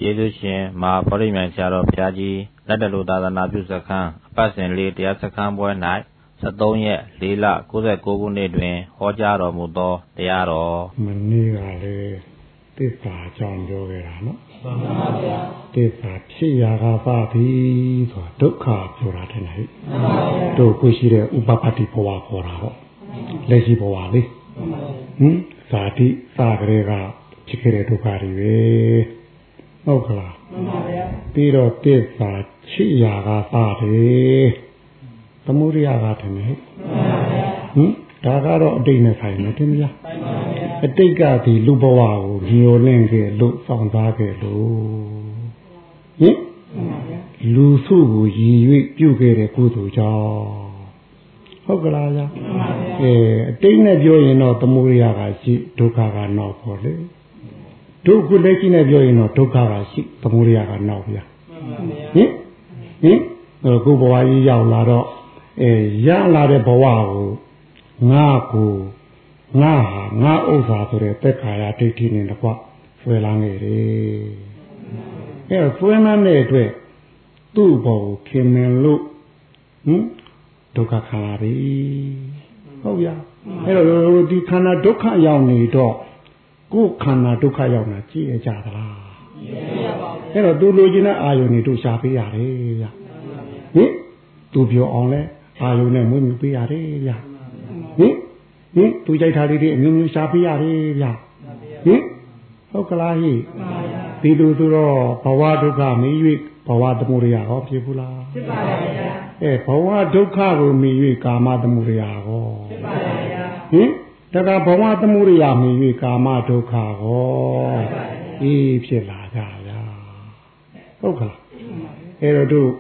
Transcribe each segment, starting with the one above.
ယေရှုရှင်မဟာဗောဓိမြိုင်ဆရာတော်ဘုရားကြီးလက်တလူသာသနာပြုစခန်းအပတ်စဉ်လေးတရားစခန်းပွဲ၌73ရက်4လ69ခုနှစ်တွင်ဟောကြားတော်မူသောတရားတော်မနေ့ကလည်းသစ္စာကြောင့်ပြောခဲ့တာနော်မှန်ပါဗျာသစ္စာဖြစ်ရာကပါပြီဆိုဒုက္ခပြောတာတဲ့ဟဲ့မှန်ပါဗျာတို့ကိုရှိတဲ့ဥပပတ္တိဘဝခေါ်တာဟောလက်ရှိဘဝလေးဇာတိစကလေးကဖြစ်ခဲ့တဲ့ဒုက္ခတွေပဲဟုတ်ကလားမှန်ပါဗျာပြီးတော့သစ္စာဖြစ်ရာကပါတယ်သမုဒိယကတည်းကမှန်ပါဗျာဒါကတော့အတိတ်နဲ့ဆိုင်နေတယ်ဗျာမှန်ပါဗျာအတိတ်ကဒီလူဘဝကိုညှို့လင့်ခဲ့လို့စောင့်စားခဲ့လို့ဟင်လူစုကိုရည်၍ပြုခဲ့တဲ့ကုသိုလ်ကြောင့်ဟုတ်ကလားဗျာအတိတ်နဲ့ပြောရင်တော့သမုဒိယကရှိဒုက္ခကနောက်ပေါ်လေဒုက္ခလက်ရှိနဲ့ပြောရင်တော့ဒုက္ခကရှိသမုဒိယကနောက်ဗျာဟင်ကိုယ်ဘဝကြီးရောက်လာတော့ရလာတဲ့ဘဝကိုငါကိုငါဟာငါဥစ္စာဆိုတဲ့သက်ခါရဒိဋ္ဌိနဲ့တကွဆွဲလန်းနေတယ်ဆွဲလန်းတဲ့အတွက်သူ့ဘောကိုခင်မင်လို့ဒုက္ခခံရပြီဟုတ်ဗျာတော့ဒီခန္ဓာဒုက္ခရောက်နေတော့ကိုယ်ခန္ဓာဒုက္ခရောက်တာကြည့်ရကြသလားကြည့်ရပါဘူးတော့သူလိုချင်တဲ့အာယုန်တွေတို့ရှားပေးရတယ်ဗျသူပြောအောင်လဲအာယုန်နဲ့မွေးမြူပေးရတယ်ဗျသူကြိုက်တာလေးတွေအမျိုးမျိုးရှားပေးရတယ်ဗျဟုတ်ကလားဟိဒီလိုဆိုတော့ဘဝဒုက္ခမီး၍ဘဝသမုဒယဟောဖြစ်ဘူးလားဖြစ်ပါပါဗျာဘဝဒုက္ခကိုမီး၍ကာမသမုဒယဟောဖြစ်ပါပါဗျာဒါကဘဝသမုဒယမီး၍ကာမဒုက္ခဟောအေးဖြစ်လာကြဗျာဟုတ်ကလားအဲ့တော့တို့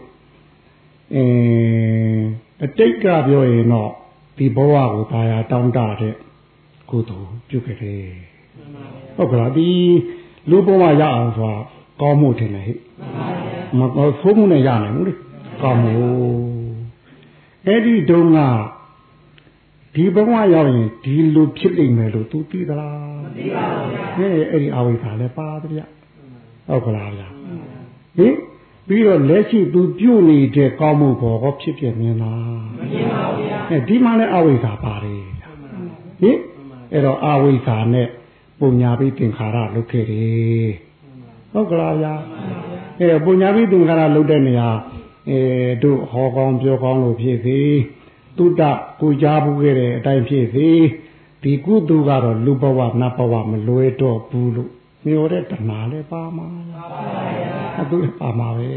အတိတ်ကပြောရင်တော့ဒီဘဝကိုဒါရတောင်းတတဲ့ကုသိုလ်ပြုခဲ့တယ်ဟုတ်ကလားဒီလူဘဝရအောင်ဆိုတာကောင်းမှုထင်တယ်ဟဲ့မကောင်းဆိုးမှုနဲ့ရနိုင်ဘူးလေကောင်းမှုအဲ့ဒီတုန်းကဒီဘဝရောက်ရင်ဒီလိုဖြစ်နေမယ်လို့ तू သိသလားမသိပါဘူးဗျာအဲ့ဒီအဝိဇ္ဇာလည်းပါတယ်ဗျဟုတ်ကလားဗျာပြီးတော့လက်ရှိ तू ပြုတ်နေတဲ့ကောင်းမှုဘောဟောဖြစ်ပြမြင်လားမမြင်ပါဘူးဗျာဒီမှာလည်းအဝိဇ္ဇာပါတယ်အဲ့တော့အဝိဇ္ဇာနဲ့ပုံညာပြီးသင်္ခါရလုပ်ခဲ့တယ်ဟုတ်ကလားဗျာပုံညာပြီးသင်္ခါရလုပ်တဲ့နေရာတို့ဟောကောင်းပြောကောင်းလို့ဖြစ်စေတုတ္တကိုကြားဘူးခဲ့တဲ့အတိုင်းဖြစ်စေဒီကုသိုလ်ကတော့လူဘဝနတ်ဘဝမလွဲတော့ဘူးလို့မျိုးတဲ့တဏှာလည်းပါမှာပါပါဗျာသူလည်းပါမှာပဲ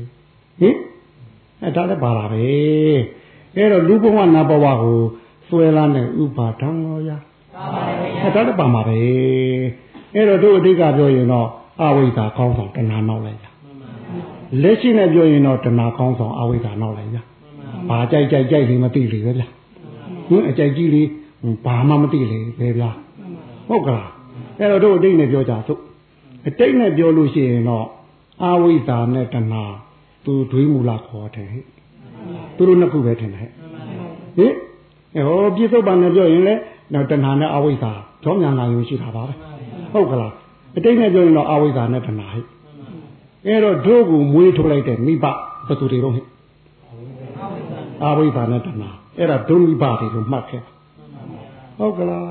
ဒါလည်းပါလာပဲအဲ့တော့လူဘဝနတ်ဘဝကိုဆွဲလာတဲ့ဥပါဒံရောရပါပါဗျာဒါလည်းပါမှာပဲအဲ့တော့တို့အတိတ်ကပြောရင်တော့အဝိဇ္ဇာကောင်းဆောင်တဏှာနောက်လိုက်ကြလက်ရှိနဲ့ပြောရင်တော့တဏှာကောင်းဆောင်အဝိဇ္ဇာနောက်လိုက်ကြဘာကြိုက်လေးမသိလေပဲဗျာအကြိုက်ကြီးလေးဘာမှမသိလေပဲဗျာဟုတ်ကလားအဲ့တော့တို့အတိတ်နဲ့ပြောကြစို့အတိတ်နဲ့ပြောလို့ရှိရင်တော့အဝိဇ္ဇာနဲ့တဏှာသူဒွေးမူလာခေါ်တယ်ဟဲ့သူတို့နှစ်ခုပဲထင်တယ်ဟဲ့ဟောပြစ္ဆုတ်ပန်နဲ့ပြောရင်လည်းတဏှာနဲ့အဝိဇ္ဇာကြောင်းမြန်လာရုံရှိတာပါပဲဟုတ်ကလားအတိတ်နဲ့ပြောရင်တော့အဝိဇ္ဇာနဲ့တဏှာဟဲ့အဲ့တော့တို့ကိုမွေးထုတ်လိုက်တဲ့မိဘဘယ်သူတွေတော့ဟဲ့အဝိဇ္ဇာနဲ့တဏှာအဲ့ဒါဒုမိဘတွေလို့မှတ်ခဲ့ဟုတ်ကလား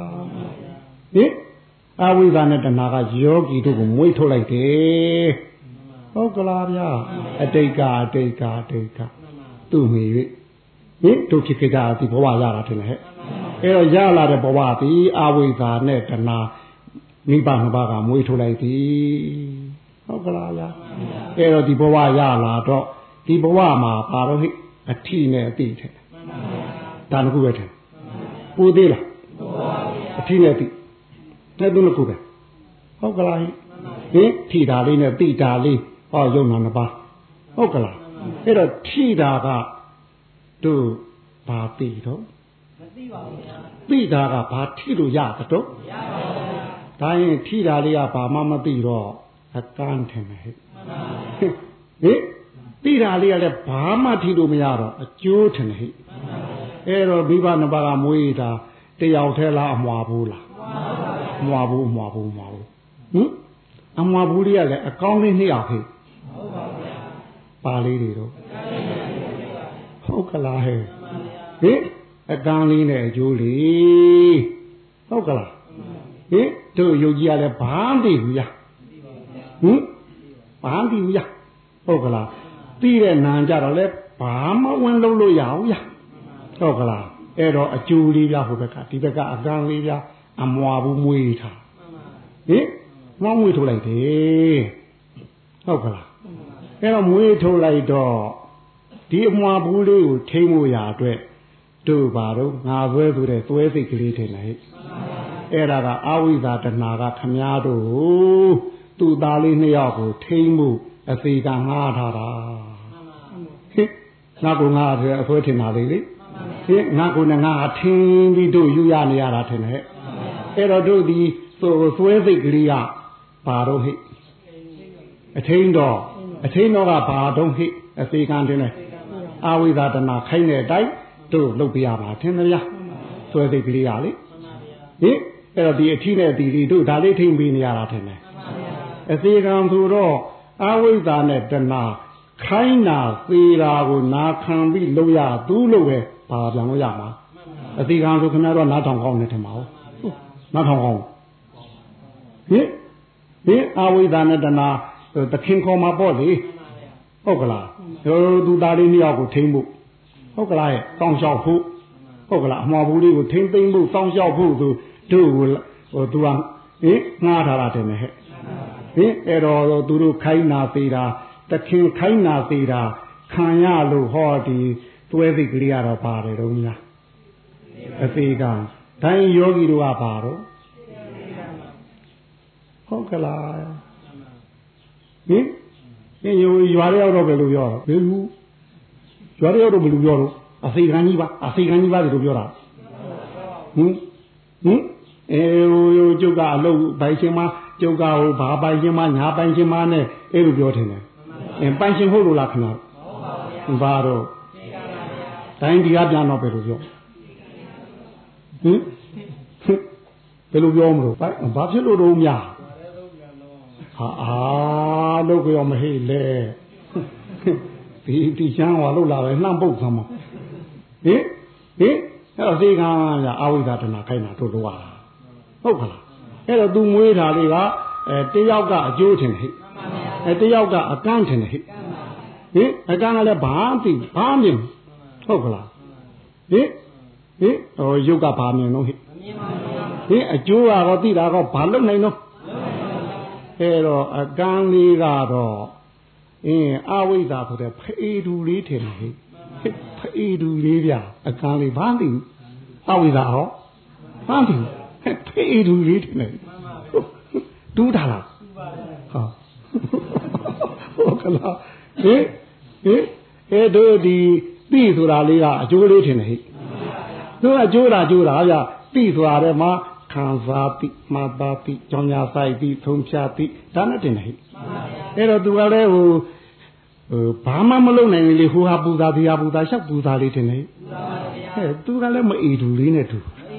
အဝိဇ္ဇာနဲ့တဏှာကယောဂီတို့ကိုမွေးထုတ်လိုက်တယ်ဟုတ်ကလားဗျာအတိတ်ကသူ့မိ၍တို့ဖြစ်ကြဒီဘဝရတာထင်တယ်ဟဲ့အဲ့တော့ရလာတဲ့ဘဝသည်အဝိဇ္ဇာနဲ့တဏှာမိဘနှစ်ပါးကမွေးထုတ်လိုက်သည်ဟုတ်ကလားဗျာအဲ့တော့ဒီဘဝရလာတော့ဒီဘဝမှာပါတော့ဟိအထီနဲ့အတိထဲဒါတခုပဲထဲပူသေးလားအထီနဲ့အတိတဲ့သူနှစ်ခုပဲဟုတ်ကလားဟိထီတာလေးနဲ့တိတာလေးဟောယုံနာနှစ်ပါးဟုတ်ကလားအဲ့တော့ထီတာကတို့ဘာတိတော့မသိပါဘူးဗျာတိတာကဘာထီလို့ရတော့မရပါဘူးဗျာဒါရင်ထီတာလေးကဘာမှမသိတော့အကန်းထင်တယ်ဟဲ့တိတာလေးကလည်းဘာမှထီလို့မရတော့အကျိုးထင်တယ်ဟဲ့အဲ့တော့မိဘနှစ်ပါးကမွေးတာတယောက်ထဲလားအမွာဘူးလားမွာဘူးဟင်အမွာဘူးလေးကလည်းအကောင်းလေးနှစ်ယောက်ဟဲ့ပါလေးတွေတော့ဟုတ်ကလားဟဲ့ဟင်အကန်းလေးနဲ့အကျိုးလေးဟုတ်ကလားဟင်တို့ယုတ်ကြီးကလည်းဘာမှမသိဘူးရဟင်ဘာမှမသိဘူးရဟုတ်ကလားသိတဲ့နာကြတော့လဲဘာမှဝင်လို့လို့ရအောင်ရဟုတ်ကလားအဲ့တော့အကျိုးလေးပြဟိုဘက်ကဒီဘက်ကအကန်းလေးပြအမွာဘူးမွေးထားဟင်မောင်းမွေးထုတ်လိုက်တယ်ဟုတ်ကလားအဲ့တော့မွေးထုတ်လိုက်တော့ဒီအမွာဘူးလေးကိုထိမ့်ဖို့ရာအတွက်တို့ပါတော့ငါဆွဲဆိုတဲ့သွဲစိတ်ကလေးထင်လိုက်အဲ့ဒါကအဝိဇ္ဇာတဏှာကခမားတို့သူ့သားလေးနှစ်ယောက်ကိုထိမ့်မှုအသေးကငှားထားတာဟင်ငါကငါအဆွဲထင်တာလေးလေဟင်ငါကငါထင်းပြီးတို့ယူရနေရတာထင်တယ်အဲ့တော့တို့ဒီသွဲစိတ်ကလေးကဘာတော့ဟိအထင်းတော့ကဘာတော့ဟိအသေးကန်းတင်တယ်အဝိဇ္ဇာတဏှာခိုင်းတဲ့အတိုင်းတို့လုပ်ပြရပါထင်မလားသွဲစိတ်ကလေးကလေဟင်အဲ့တော့ဒီအထီးနဲ့ဒီလေးတို့ဒါလေးထိမ့်ပေးနေရတာထင်တယ်အသေးကံဆိုတော့အဝိဇ္ဇာနဲ့တဏှာခိုင်းတာသေးတာကိုနာခံပြီးလုပ်ရသူ့လို့ပဲဘာပြန်လို့ရမှာအသေးကံဆိုခင်ဗျားတို့နားထောင်ကောင်းနေတယ်မှာဟုတ်နားထောင်ကောင်းဟင်အဝိဇ္ဇာနဲ့တဏှာသခင်ခေါ်မှာပေါ့လေဟုတ်ကလားသူသားလေးနှစ်ယောက်ကိုထိမ့်ဖို့ဟုတ်ကလားရဲ့တောင်းလျှောက်ဖို့ဟုတ်ကလားအမှားဘူးလေးကိုထိမ့်သိမ့်ဖို့တောင်းလျှောက်ဖို့သူတို့သူကငှားထားတာတယ်နဲ့ဟဲ့အဲ့တော့သူတို့ခိုင်းနာသေးတာတခင်ခိုင်းနာသေးတာခံရလို့ဟောဒီသွဲစိတ်ကလေးကတော့ပါတယ်တော့များအသေးကဒိုင်းယောဂီတို့ကပါတော့ဟုတ်ကလားရွာရောက်တော့ဘယ်လိုပြောတော့ဘယ်လိုရွာရောက်တော့ဘယ်လိုပြောတော့အသေးကန်းကြီးပါလို့ပြောတာကျုပ်ကအလုပ်ပိုင်ရှင်မကျုပ်ကဟိုဘာပိုင်ရှင်မညာပိုင်ရှင်မနဲ့အဲ့လိုပြောတယ်ပိုင်ရှင်ဟုတ်လို့လားခဏဘာတော့တိုင်းဒီကပြန်တော့ဘယ်လိုပြောဘယ်လိုပြောမလို့ဘာဖြစ်လို့တော့များလုပ်ကြောမဟိလေဒီချမ်းဟောလို့လာပဲနှမ်းပုတ်သမ်းမအဲ့တော့ဒီကံကအာဝိဇ္ဇာတဏှာခိုင်းတာတို့လို့ရတာဟုတ်ကလားအဲ့တော့သူမွေးတာလေးကတယောက်ကအကျိုးထင်ဟိတယောက်ကအကန့်ထင်ဟိအကန့်ကလည်းဘာမှဘာမြင်ဟုတ်ကလားရုပ်ကဘာမြင်တော့ဟိအကျိုးကတော့သိတာတော့ဘာလုပ်နိုင်တော့အဲ့တော့အကန့်လေးကတော့အဝိဇ္ဇာဆိုတဲ့ဖေးတူလေးထင်တယ်ဟိဖေးတူလေးဗျအကန့်လေးဘာသိအဝိဇ္ဇာဟောဘာသိဖေးတူလေးထင်တယ်တူးတာလားဟုတ်ကလားအဲ့တို့ဒီသိဆိုတာလေးကအကျိုးလေးထင်တယ်ဟိတို့အကျိုးတာဗျသိဆိုတာတဲ့မှာခံစားပြီးမှတ်သားပြီးကြောင်းညာဆိုင်ပြီးထုံဖြာပြီးဒါနဲ့တင်တယ်ဟိအဲ့တော့သူကလည်းဘာမှမလုပ်နိုင်လေဟိုဟာပူဇာဒီဟာပူဇာရှောက်ပူဇာလေးတင်တယ်ဟဲ့သူကလည်းမအေးတူလေးနဲ့တူ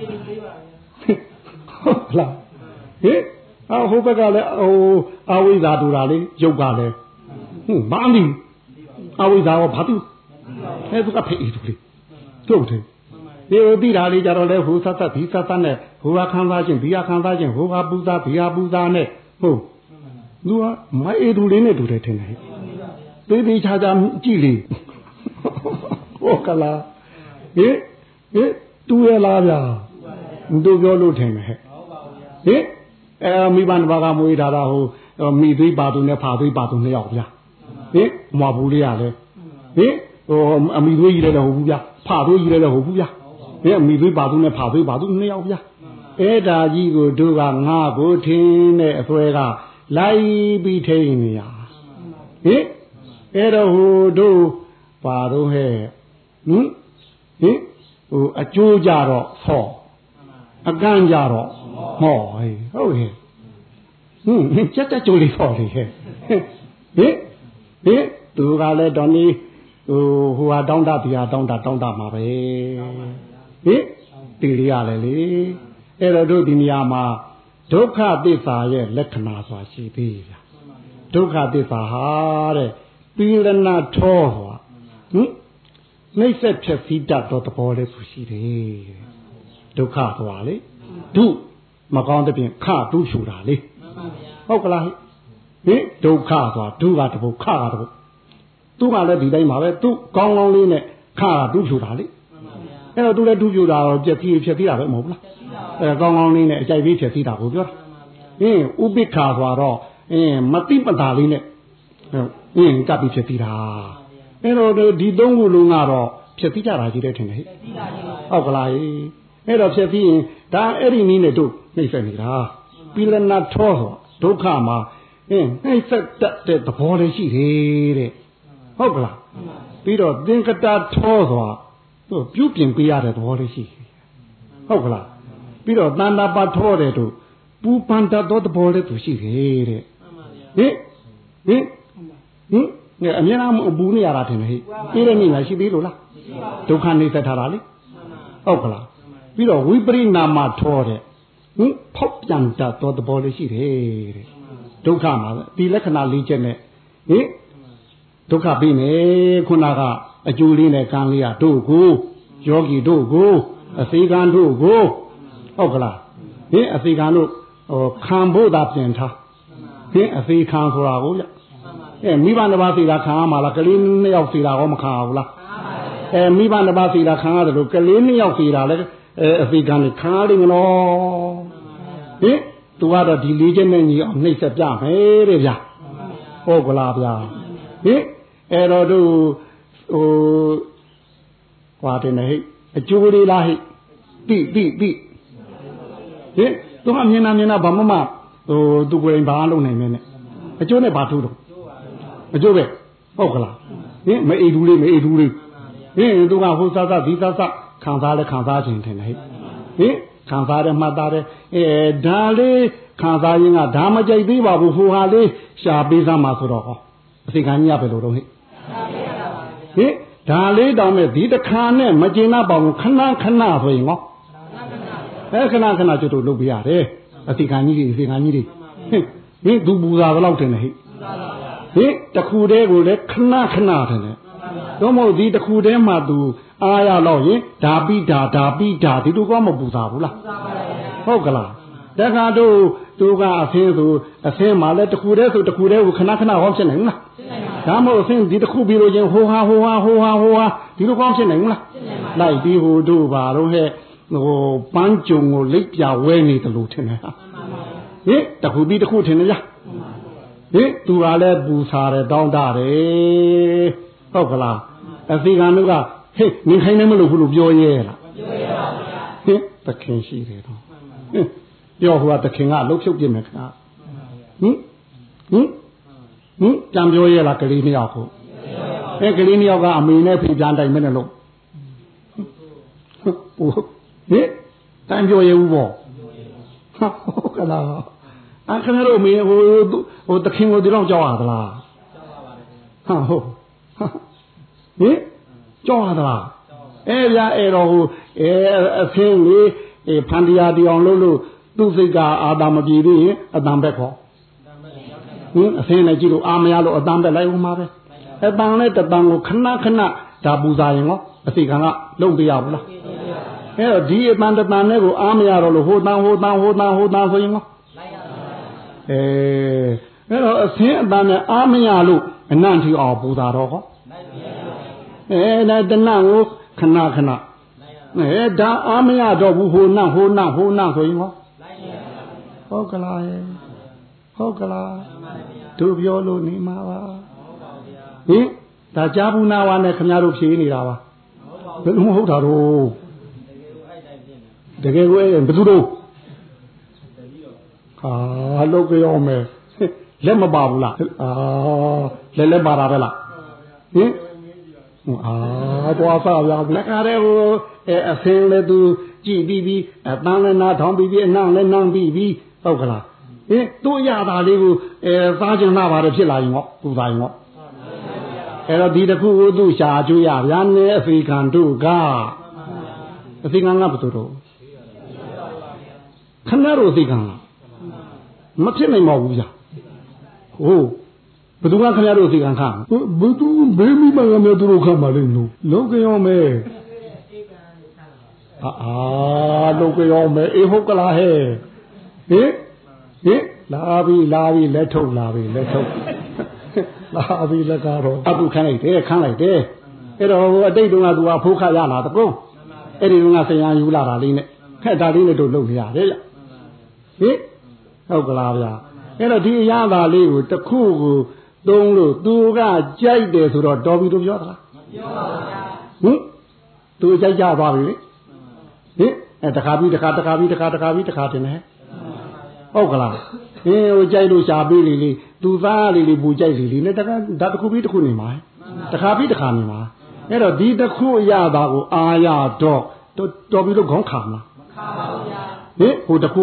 ဟုတ်လားဟိုဘက်ကလည်းအဝိဇ္ဇာတူတာလေးရုပ်ကလည်းဘာမှမအဝိဇ္ဇာရောဘာတူသူကဖေးတူလေးကျုပ်တယ်ဒီသိတာလေးကြတော့လေဟိုဆက်ဒီဆက်နဲ့ဟိုဟာခံစားခြင်းဒီဟာခံစားခြင်းဟိုဟာပူဇာဒီဟာပူဇာနဲ့ဟုတ်သူကမအေးတူလေးနဲ့တူတယ်ထင်တယ်သေးချာချာကြည့်လေဟုတ်ကလားတူရလားဗျာတို့ပြောလို့ထင်တယ်ဟဲ့မိဘတစ်ပါးကမွေးထားတာဟိုမိသွေးပါသူနဲ့ဖာသွေးပါသူနှစ်ယောက်ဗျာမွာဘူးလေးရလဲအမိသွေးကြီးလည်းဟုတ်ဘူးဗျာဖာသွေးကြီးလည်းဟုတ်ဘူးဗျာမိသွေးပါသူနဲ့ဖာသွေးပါသူနှစ်ယောက်ဗျာအဲ့ဒါကြီးကိုတို့ကငါကိုထင်းတဲ့အစွဲကလိုက်ပြီးထိန်နေရအဲ့တော့ဟိုတို့ပါတော့ဟဲ့အကျိုးကြတော့ဆော့အကန့်ကြတော့မော့ဟုတ်ဟဲ့ချက်တက်ကြိုးလေးဆော့လေဟဲ့သူကလည်းတော်နေဟိုဟာတောင်းတဒီဟာတောင်းတမှာပဲတီလေးရလေလေအဲ့တော့တို့ဒီနေရာမှာဒုက္ခသစ္စာရဲ့လက္ခဏာဆိုတာရှိသေးဗျာဒုက္ခသစ္စာဟာတဲ့ပိလနာထောဆိုတာနှိမ့်ဆက်ဖြစ်စည်းတတ်သောသဘောလေးဆိုရှိတယ်ဒုက္ခဆိုတာလေဒုမကောင်းတဲ့ပြင်ခဒုရှူတာလေဟုတ်ကလားဟင်ဒုက္ခဆိုတာဒုကတပုတ်ခကတပုတ်သူကလည်းဒီတိုင်းပါပဲသူကောင်းကောင်းလေးနဲ့ခကဒုရှူတာလေအဲ့တော့သူလည်းဒုရှူတာတော့ပြည့်စည်တာပဲမဟုတ်လားအဲကောင်းကောင်းလေးနဲ့အကြိုက်လေးဖြစ်စည်းတာကိုပြောတာဥပိ္ပခာဆိုတော့မတိပတာလေးနဲ့ကပ်ပြီးဖြစ်စည်းတာအဲ့တော့ဒီသုံးခုလုံးကတော့ဖြစ်စည်းကြတာကြီးတဲ့ထင်တယ်ဟဲ့ဟုတ်ကလားအဲ့တော့ဖြစ်စည်းရင်ဒါအဲ့ဒီနည်းနဲ့တို့နှိမ့်ဆက်နေတာပိလနာထောဆိုဒုက္ခမှာနှိမ့်ဆက်တတ်တဲ့သဘောလေးရှိတယ်တဲ့ဟုတ်ကလားပြီးတော့သင်္ကတထောဆိုတာသူပြုပြင်ပေးရတဲ့သဘောလေးရှိတယ်ဟုတ်ကလားပြီးတော့တဏ္ဍပါထောတဲ့တို့ပူပန်တတ်သောသဘောလေးသူရှိတယ်တဲ့ဟင်အမြဲတမ်းအပူနေရတာထင်တယ်ဟဲ့ပြီးတဲ့နေ့မှရှိသေးလို့လားဒုက္ခနှိမ့်ဆက်ထားတာလေဟုတ်ကလားပြီးတော့ဝိပရိနာမထောတဲ့ဖောက်ပြန်တတ်သောသဘောလေးရှိတယ်တဲ့ဒုက္ခမှာဒီလက္ခဏာ၄ချက်နဲ့ဒုက္ခပြီးမယ်ခုနကအကျိုးလေးနဲ့ကံလေးကတို့ကိုယောဂီတို့ကိုအစေခံတို့ကိုဟုတ်ကလားအစေခံတို့ခံဖို့သာပြင်ထားအစေခံဆိုတာကိုဗျမိဘနှစ်ပါးစီတာခံရမှာလားကလေးနှစ်ယောက်စီတာကောမခံရဘူးလားမိဘနှစ်ပါးစီတာခံရတယ်လို့ကလေးနှစ်ယောက်စီတာလဲအစေခံနဲ့ခံရလိမ့်မလို့သူကတော့ဒီ၄ချက်နဲ့ညီအောင်နှိမ့်ဆက်ပြမယ်တဲ့ဗျာဟုတ်ကလားဗျာအဲ့တော့တို့ဟွာတယ်နဲ့ဟိအကျိုးလေးလားဟိတိသူကမြင်နာဘာမှသူကိုယ်တိုင်ဘာလုပ်နိုင်မလဲနဲ့အကျိုးနဲ့ဘာထိုးတော့အကျိုးပဲဟုတ်ကလားမအိဒူးလေးသူကဟိုစားဒီစားခံစားလဲခံစားခြင်းထင်တယ်ဟိခံစားတယ်မှတ်သားတယ်ဒါလေးခံစားရင်ကဒါမကြိုက်သေးပါဘူးဟိုဟာလေးရှာပေးစမ်းပါဆိုတော့ဟောအစိခံကြီးရပဲလို့တော့ဟိဒါလေးတောင်းမဲ့ဒီတခါနဲ့မကျင်နာပါဘူးခဏဆိုရင်ဟောခဏကျွတ်တို့လုပ်ပြရတယ်အစိခံကြီးတွေသူပူစာဘယ်လောက်တင်လဲဟိတခုတည်းကိုလည်းခဏထင်တယ်တော့မဟုတ်ဒီတခုတည်းမှသူအားရတော့ရင်ဓာပိဓာဒီလိုကမပူစာဘူးလားဟုတ်ကလားတခါတို့သူကအဖင်းဆိုအဖင်းမှာလည်းတခုတည်းဆိုတခုတည်းကိုခဏဟောဖြစ်နိုင်မလားဒါမဟုတ်အဖင်းဒီတခုပြီးလို့ချင်းဟိုဟာဒီလိုကောင်းဖြစ်နိုင်မလားလိုက်ပြီးဟိုတို့ပါတော့ဟဲ့ပန်းကြုံကိုလိပ်ပြဝဲနေတယ်လို့ထင်တယ်ဟာတခုပြီးတခုထင်တယ်ဗျာသူကလည်းပူစားတယ်တောင်းတတယ်ဟုတ်ကလားအစီကံတို့ကနင်ခိုင်းနေမလို့ဘူးလို့ပြောရဲလားတခင်ရှိတယ်တော့ပြောဟိုကတခင်ကလှုပ်ဖြုတ်ပြမယ်ခါကြံပြောရဲလားကလေးနှစ်ယောက်ကိုကလေးနှစ်ယောက်ကအမေနဲ့ဖေပြန်တိုင်မနဲ့လို့တန်ပြောရဲဘူးပေါ့ဟုတ်ကလားခဏတော့မေဟိုတခင်ကိုဒီတော့ကြောက်ရသလားဟုတ်ကြောက်ရသလားဗျာအဲ့တော့ဟိုအဖင်းလေးဖန်တရားတီအောင်လို့သူ့စိတ်ကအာသာမပြေသေးရင်အတန်ဘက်ခေါ်အဖင်းနဲ့ကြည့်လို့အာမရလို့အတန်ဘက်လိုက်ဦးမှာပဲအတန်နဲ့တတန်ကိုခဏဒါပူစားရင်ရောအစိခံကလုံပြရဘူးလားအဲ့တော့ဒီအတန်တတန်နဲ့ကိုအာမရတော့လို့ဟိုတန်ဆိုရင်ရောအဲ့တော့အဖင်းအတန်နဲ့အာမရလို့အနံ့ထီအောင်ပူစားတော့ဟောဒါတဏှကိုခဏဒါအာမရတော့ဘူးဟိုနံဆိုရင်ဟောဟုတ်ကလားတို့ပြောလို့နေမှာပါဒါကြားဘူးနာဝါနဲ့ခင်ဗျားတို့ဖြေနေတာပါဘယ်လိုမဟုတ်တာတော့တကယ်ကိုဘယ်သူတို့လောက်ကြောမယ်လက်မပါဘူးလားလက်ပါတာပဲလားတော့ဆာရလက်ကားတဲ့ဟိုအဖင်းလည်းသူကြည့်ပြီးအတန်းလည်းနားထောင်ပြီးအနံ့လည်းနမ်းပြီးဟုတ်ကလားသူ့ရတာလေးကိုစားချင်လာပါတယ်ဖြစ်လာရင်ဟောသူသားရင်ဟောအဲ့တော့ဒီတစ်ခုကိုသူ့ရှာကျွေးရဗျာနဲ့အဖေခံတို့ကအဖေခံကဘယ်သူတို့ခဏတို့အဖေခံလားမဖြစ်နိုင်ပါဘူးဗျာဟုတ်ဘယ်သူကခင်ဗျားတို့စီကံခံဘယ်သူဘေးမိမကများသူတို့ခံပါလိမ့်လို့လုံးကြောမယ်လုံးကြောမယ်အေးဟုတ်ကလားဟဲ့ဟင်လာပြီလက်ထုတ်လာပြီလက်ထုတ်လာပြီလက်ကတော့အပုခန်းလိုက်တယ်ခန်းလိုက်တယ်အဲ့တော့အတိတ်တုန်းကသူကဖိုးခရလာတကုန်းအဲ့ဒီတုန်းကဆရာယူလာတာလေးနဲ့ခက်တာလေးနဲ့တို့လုပ်နေရတယ်ဗျဟင်ဟုတ်ကလားဗျာအဲ့တော့ဒီအရာသာလေးကိုတစ်ခုကိုသုံးလို့သူကကြိုက်တယ်ဆိုတော့တော်ပြီတို့ပြောသလားမပြောပါဘူးဗျာဟင်သူကြိုက်ကြသွားပြီလေဟင်အဲတခါပြီးတခါတင်တယ်ဟုတ်ကလားဟင်းဟိုကြိုက်လို့ရှာပေးလေသူသားလေးပူကြိုက်လေနဲ့တခါဒါတစ်ခုပြီးတစ်ခုနေမှာတခါပြီးတခါနေမှာအဲ့တော့ဒီတစ်ခုအရတာကိုအာရတော့တော်ပြီလို့ခေါင်းခါမှာခါပါဗျာဟင်ဟိုတစ်ခု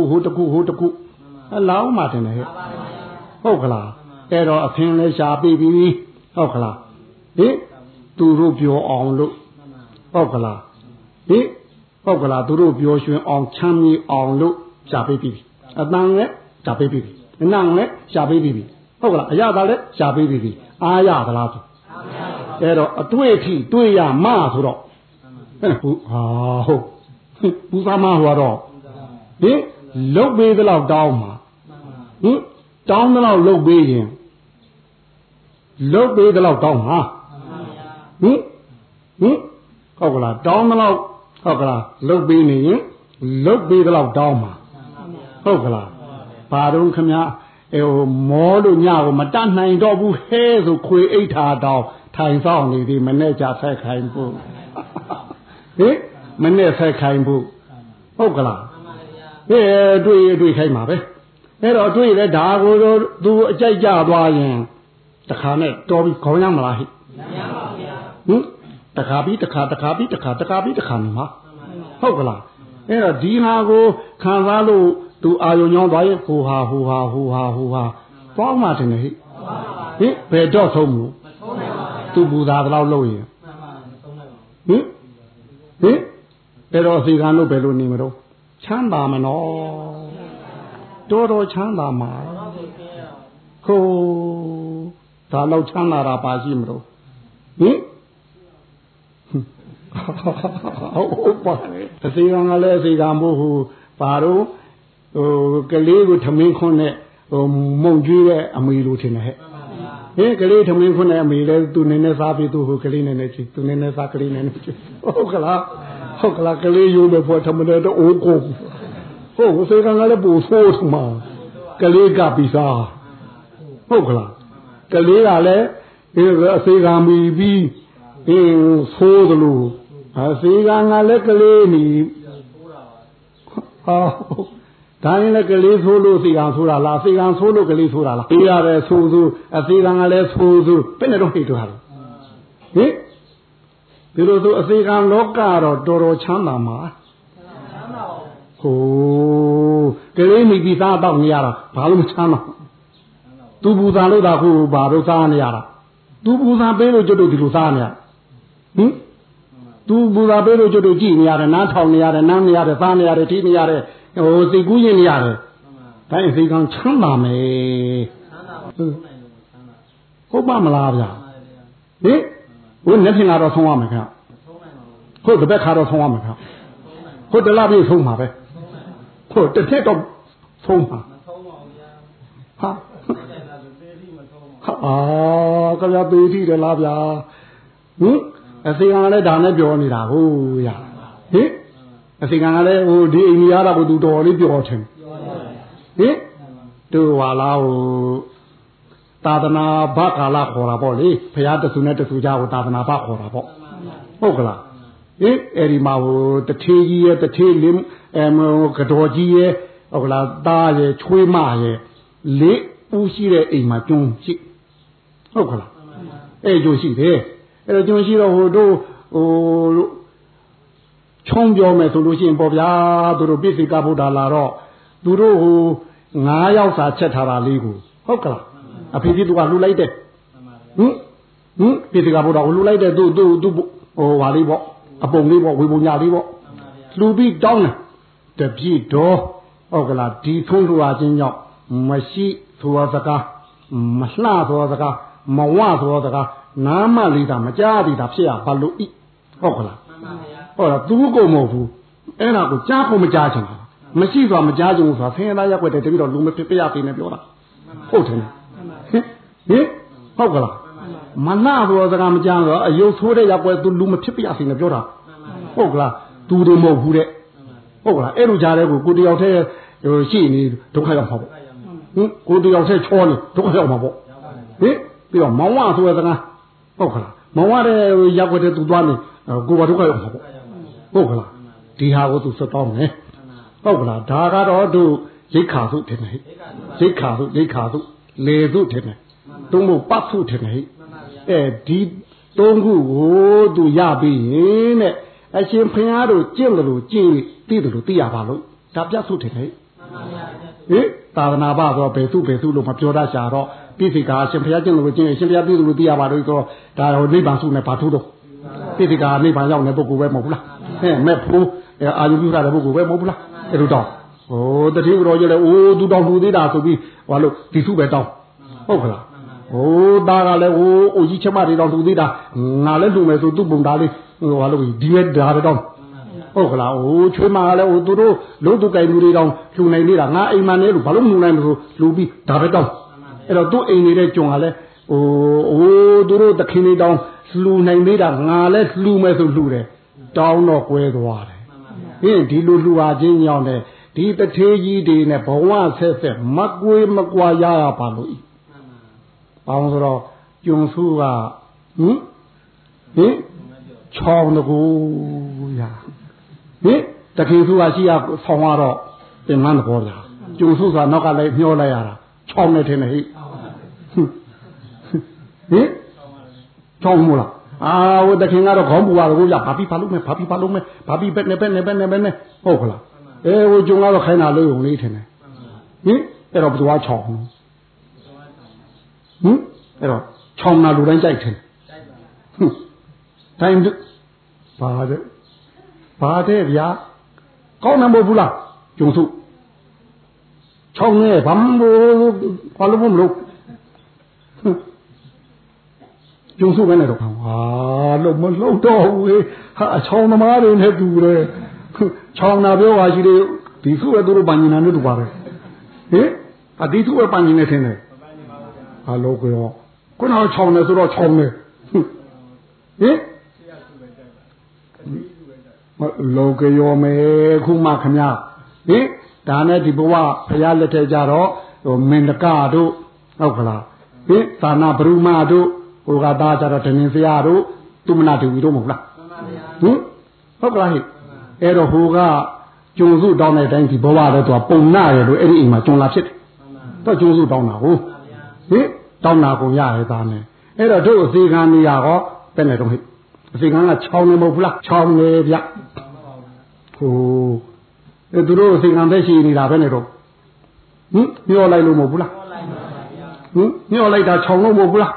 အလောင်းမှတင်တယ်ဟဲ့ဟုတ်ကလားအဲ့တော့အဖင်လေးရှာပေးပြီဟုတ်ကလားဟင်သူတို့ပြောအောင်လို့ဟုတ်ကလားဟင်ဟုတ်ကလားသူတို့ပြောရွှင်အောင်ချမ်းမြေအောင်လို့ရှာပေးပြီအတန်လည်းရှာပေးပြီအနံလည်းရှာပေးပြီဟုတ်ကလားအရသာလည်းရှာပေးပြီအားရသလားဆိုအဲ့တော့အတွေ့အထိတွေ့ရမှဆိုတော့ဟုတ်ပူသားမဟောတော့ဟင်လုတ်ပေးသလောက်တောင်းမှာဟင်တောင်းသလောက်လုတ်ပေးရင်လုတ်ပေးသလောက်တောင်းမှာဟင်ဟုတ်ကလားတောင်းသလောက်ဟုတ်ကလားလုတ်ပေးနေရင်လုတ်ပေးသလောက်တောင်းမှာဟုတ်ကလားဘာတော့ခမမောလို့ညကိုမတတ်နိုင်တော့ဘူးဟဲဆိုခွေအိတ်ထာတောင်းထိုင်ဆောင်နေသည်မနဲ့ကြဆက်ခိုင်းဖို့ဟင်မနဲ့ဆက်ခိုင်းဖို့ဟုတ်ကလားတွေ့ခိုင်းမှာပဲအဲ့တော့တွေ့လဲဒါကိုသူအကြိုက်ကြသွားရင်တခါနဲ့တော်ပြီခေါင်းရမလားဟိမရပါဘူးဗျာဟင်တခါပြီးတခါနေမှာဟုတ်ကလားအဲ့တော့ဒီဟာကိုခံစားလို့သူအာယုံညောင်းသွားရင်ဟိုဟာပေါင်းမှတင်တယ်ဟိဘယ်တော့ဆုံးလို့သူပူသာတော့လို့ရင်ဟင်ဘယ်တော့စီကံလို့ဘယ်လိုနေမလို့ချမ်းသာမနော်တော်ချမ်းသာမှာဟိုဒါတော့ချမ်းသာတာပါရှိမလို့ဟင်ဟုတ်ပါအစီကံကလည်းအစီကံမို့ဟိုပါတော့ကလေးကိုထမင်းခွန်းနဲ့မုံကျွေးတဲ့အမေလိုထင်တယ်ဟဲ့ကလေးထမင်းခွန်းနဲ့အမေလဲသူနည်းနည်းစားပြီးသူဟိုကလေးနည်းနည်းကြည့်သူနည်းနည်းစားကလေးနည်းနည်းကြည့်ဟုတ်ကလားကလေးရိုးမဲ့ဖို့ထမင်းတော့အိုးကိုဟုတ်အစီကံကလည်းပူဆိုးထမှာကလေးကပြီးစားဟုတ်ကလားကလေးကလည်းအစီကံမီပြီးဆိုးသလိုအစီကံကလည်းကလေးနီဒါရင်လည်းကလေးဆိုးလို့အစီကံဆိုးတာလားအစီကံဆိုးလို့ကလေးဆိုးတာလားအေးရတယ်ဆိုးအစီကံကလည်းဆိုးဘယ်နဲ့တော့ဟိတ်ထားတယ်ဟင်ဒီလိုဆိုအစီကံလောကတော့တော်ချမ်းသာမှာဟိုကလေးမိပြီးသားတော့နေရတာဘာလို့မချမ်းသာသူပူဇာလို့တာခုဘာလို့စားနေရတာသူပူဇာပေးလို့ကျွတ်တို့ဒီလိုစားနေရဟင်သူပူဇာပေးလို့ကျွတ်တို့ကြည့်နေရတယ်နားထောင်နေရတယ်နားနေရတယ်စားနေရတယ်ထိနေရတယ်ဟိုစိတ်ကူးရင်နေရတယ်ဒါအစိတ်ကောင်ချမ်းသာမယ်ဟုတ်ပါမလားဗျာဟင်ဟိုနှစ်ဖြင့်ကတော့ဆုံးရမယ်ခင်ဗျဟုတ်တပည့်ခါတော့ဆုံးရမယ်ခင်ဟုတ်တလားပြေဆုံးမှာပဲဟုတ်တစ်ထက်တော့ဆုံးမှာဟာကဗျာပေတိတယ်လားဗျာဟင်အစီကံကလည်းဒါနဲ့ပြောနေတာဟုတ်ရဟင်အစီကံကလည်းဟိုဒီအိန္ဒိယတော့သူတော်လေးပြောတယ်ဟင်တို့ဟာလားဟိုသာသနာ့ဘကာလခေါ်တာပေါ့လေဘုရားတဆူနဲ့တဆူကြကိုသာသနာ့ဘခေါ်တာပေါ့ဟုတ်ကလားဟင်အဲ့ဒီမှာဟိုတထေးကြီးရဲ့တထေးလင်းကတော်ကြီးရဲ့ဟုတ်ကလားသားရဲ့ချွေးမရဲ့လေးဦးရှိတဲ့အိမ်မှာကျွန်းရှိဟုတ်ကလားအဲ့ကျွန်းရှိတယ်အဲ့တော့ကျွန်းရှိတော့ဟိုတို့ဟိုချုံပြောမယ်ဆိုလို့ရှိရင်ပေါ့ဗျာသူတို့ပိစိကဗုဒ္ဓလာတော့သူတို့ဟို9ယောက်စာချက်ထားတာလေးကိုဟုတ်ကလားအဖေကြီးသူကလှူလိုက်တယ်ဟင်ပိစိကဗုဒ္ဓကိုလှူလိုက်တယ်သူဟိုဟာလေးပေါ့အပုံလေးပေါ့ဝေပုံညာလေးပေါ့လှူပြီးတောင်းတယ်တပြည့်တော့ဟုတ်ကလားဒီထုံးလှူအားချင်းကြောင့်မရှိသောစကားမလှသောစကားမဝသောစကားနာမလေးတာမကြားသေးတာဖြစ်ရဘာလို့ဤဟုတ်ကလားဟုတ်လားသူကိုမဟုတ်ဘူးအဲ့ဒါကိုကြားဖို့မကြားချင်တာမရှိဆိုတာမကြားချင်ဘူးဆိုတာဆင်းရဲသားရက်ွက်တဲ့တပည့်တော်လူမဖြစ်ပြရသေးနဲ့ပြောတာဟုတ်တယ်ဟင်ဟုတ်ကလားမနာသောစကားမကြားတော့အယုတ်ဆိုးတဲ့ရက်ွက်သူလူမဖြစ်ပြရသေးနဲ့ပြောတာဟုတ်ကလားသူတွေမဟုတ်ဘူးတဲ့ဟုတ်ကလားအဲ့လိုကြားတဲ့ကိုတယောက်တည်းရှိနေဒုက္ခရောက်မှာပေါ့ကိုတယောက်တည်းချောနေဒုက္ခရောက်မှာပေါ့ပြီးတော့မောင်ဝဆိုတဲ့စကားဟုတ်ကလားမောင်ဝတဲ့ရက်ွက်တဲ့သူသွားနေကိုဘာဒုက္ခရောက်မှာပေါ့ဟုတ်ကလားဒီဟာကိုသူဆက်တော့မယ်ဟုတ်ကလားဒါကတော့တို့ရိတ်ခါစုထင်တယ်ရိတ်ခါစုလေစုထင်တယ်တုံးဖို့ပတ်စုထင်တယ်အဲဒီသုံးခုကိုသူရပြီးရင်တဲ့အရှင်ဘုရားတို့ကျင့်တယ်လို့ကျင့်သိတယ်လို့သိရပါလို့ဒါပြတ်စုထင်တယ်သာသနာ့ဘာဆိုဘယ်သူလို့မပြောတတ်ကြတော့ပြည့်စိကာအရှင်ဘုရားကျင့်တယ်လို့ကျင့်ရင်ရှင်ဘုရားသိတယ်လို့သိရပါလို့ဆိုတော့ဒါဟိုနိဗ္ဗာန်စုနဲ့ဘာထူးတော့ပြည့်စိကာနိဗ္ဗာန်ရောက်တဲ့ပုဂ္ဂိုလ်ပဲမဟုတ်ဘူးလားမဲ့ဖို့အာယုပြုရတဲ့ပုဂ္ဂိုလ်ပဲမဟုတ်ဘူးလားအဲ့လိုတော့ဟိုတတိယတော်ကျလဲအိုးသူတောင်းလူသေးတာဆိုပြီးဟောလို့ဒီစုပဲတောင်းဟုတ်ကလားဟိုသားကလည်းဟိုအိုကြီးချက်မတွေတောင်းလူသေးတာငါလည်းလူမယ်ဆိုသူ့ပုံသားလေးဟောလို့ဒီပဲဒါပဲတောင်းဟုတ်ကလားဟိုချွေးမကလည်းဟိုသူတို့လုံးသူကြိုင်လူတွေတောင်းလူနိုင်နေတာငါအိမ်မနဲ့လို့ဘာလို့မလူနိုင်လို့လူပြီးဒါပဲတောင်းအဲ့တော့သူ့အိမ်နေတဲ့ကြုံကလည်းဟိုသူတို့တခင်တွေတောင်းလူနိုင်နေတာငါလည်းလူမယ်ဆိုလူတယ်တောင်းတော့ကွဲသွားတယ်ဟင်းဒီလိုလူဟာချင်းညောင်းတယ်ဒီတထေးကြီးတွေနဲ့ဘဝဆက်မကွေးမကွာရရပါလို့ဤပေါင်းဆိုတော့ကျုံစုကချောင်းတကူရတခင်စုကရှိရဆောင်ရတော့ပြင်မှန်းတဘောလားကျုံစုကနောက်ကလည်းမျောလိုက်ရတာချောင်းနေတယ်ဟိချောင်းမို့လားဟိုတခင်ကတော့ခေါင်းပူရတယ်ကိုရဘာပြီးဘာလုပ်မယ်ဘာပြီးဘက်နဲ့ဟုတ်ကလားဟိုကျုံကတော့ခိုင်းတာလို့ုံလေးထင်တယ်အဲ့တော့ဘယ်သူကချောင်းအဲ့တော့ချောင်းနာလူတိုင်းကြိုက်တယ်တိုင်းဘာတဲ့ဗျာကောင်းတယ်မဟုတ်ဘူးလားကျုံစုချောင်းနဲ့ဘာလို့မလို့ကျုံစုပဲနဲ့တော့လို့မလို့တော့ဘူးဟာအချောင်းသမားတွေနဲ့တူတယ်ချောင်းနာပြောပါရှိတယ်ဒီစုပဲသူတို့ပညာနဲ့တူပါတယ်အဒီစုပဲပညာနဲ့ထင်တယ်ဟာလို့ကောခုနကချောင်းနေဆိုတော့ချောင်းနေလောကရောမေခုမှခမဒါနဲ့ဒီဘဝဘုရားလက်ထက်ကြတော့မင်္ဂကတို့ဟုတ်ကလားသာနာဘရုမတို့ဟိုကသားကြတော့တဏ္ဍဆရာတို့သူမနာတူတို့မဟုတ်လားဟုတ်ကလားအဲ့တော့ဟိုကကျုံစုတောင်းတဲ့အတိုင်းဒီဘဝတော့သူကပုံနာရလို့အဲ့ဒီအိမ်မှာကျုံလာဖြစ်တယ်တော့ကျုံစုတောင်းတာဟုတ်တောင်းတာကုန်ရရဲ့သားနဲ့အဲ့တော့တို့အစီခံနေရတော့ပဲနဲ့တော့အစီခံကချောင်းနေမဟုတ်ဘူးလားချောင်းနေဗျဟိုသူတို့အစီခံသက်ရှိနေတာပဲနဲ့တော့မျောလိုက်လို့မဟုတ်ဘူးလားမျောလိုက်တာချောင်းလို့မဟုတ်ဘူးလား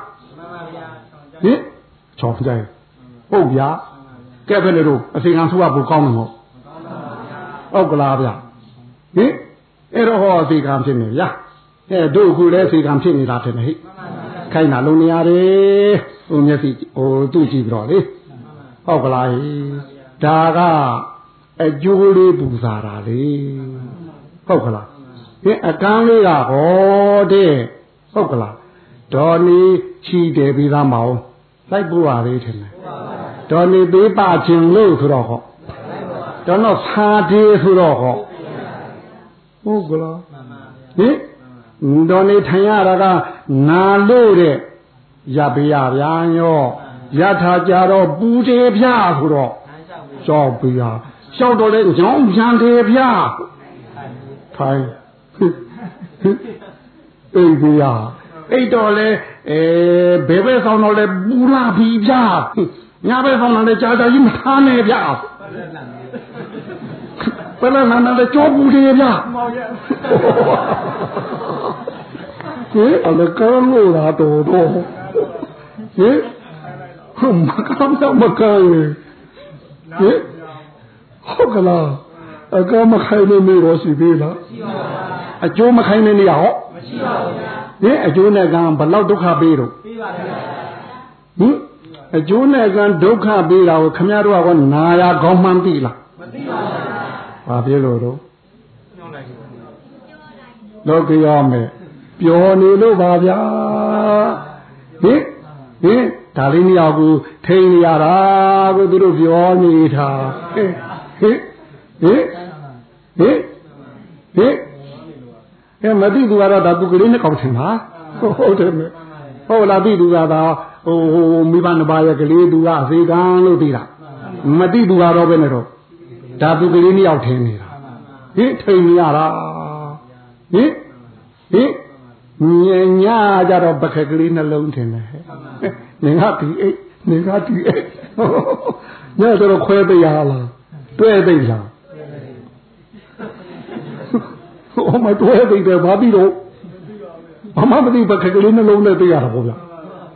ချောင်းကြိုင်ဟုတ်ဗျာကဲပဲလေတို့အစီခံဆုကဘုကောင်းတယ်မဟုတ်ကလားဗျအဲ့တော့ဟောအစီခံဖြစ်နေဗျာတို့အခုလည်းအစီခံဖြစ်နေတာတယ်ဟိခိုင်းတာလုံးနေရတယ်ဟိုမျက်စိဟိုသူ့ကြည့်ပြီးတော့လေဟုတ်ကလားဒါကအကျိုးလေးပူစားတာလေဟုတ်ကလားအကန်းလေးကဟောတဲ့ဟုတ်ကလားဒေါ်နေချီတယ်ပြီးသားမအောင်လိုက်ပို့ပါလေထင်တယ်ဒေါ်နေပေးပါခြင်းလို့ဆိုတော့ဟောတော့ဖာသေးဆိုတော့ဟောဟုတ်ကလားဒေါ်နေထိုင်ရတာကနာလို့တဲ့ရပေးရဗျာရောရထားကြတော့ပူသေးဗျာဆိုတော့ရှောက်ပေးရရှောက်တော့လေကြောင်းပြန်သေးဗျာထိုင်အိမ်ကြီးရအိတ်တော်လဲဘယ်ပဲဆောင်တော့လဲပူလာပြီဗျာညပဲဆောင်တော့လဲကြာကြာကြီးမထားနဲ့ဗျာဘယ်နဲ့နာလဲကြောပူတယ်ဗျာအလကမ်းလို့လာတော့မကမ်းတော့မကမ်းဟုတ်ကလားအကမ်းမခိုင်နေနေတော့ရှိသေးလားအကျိုးမခိုင်နေနေရဟောအကျိုးနဲ့ကံဘလောက်ဒုက္ခပေးတော့အကျိုးနဲ့ကံဒုက္ခပေးတာကိုခမရတို့ကနာရကောင်းမှန်းသိလားမသိပါဘူး။ဘာဖြစ်လို့တော့လောကရောမယ်ပျော်နေလို့ပါဗျာဟင်ဒါလေးမြောက်ကိုထိန်ရတာကိုသူတို့ပြောနေတာမသိသူကတော့ဒါသူကလေးနဲ့ကောက်ထင်ပါဟုတ်တယ်ဟုတ်လားသိသူကသာမိဘနှစ်ပါးရဲ့ကလေးသူကအသေးကံလို့သိတာမသိသူကတော့ပဲနဲ့တော့ဒါသူကလေးနှစ်ယောက်ထင်နေတာထိန်ရတာညကြတော့ပခက်ကလေးနှလုံးထင်တယ်နေကဒီအိတ်နေကဒီအိတ်ညတော့ခွဲပေးရလားတွဲပေးလားမတွဲပေးတယ်ဘာပြီးတော့ဘာမှမသိပခက်ကလေးနှလုံးနဲ့ပေးရတာပေါ့ဗျာ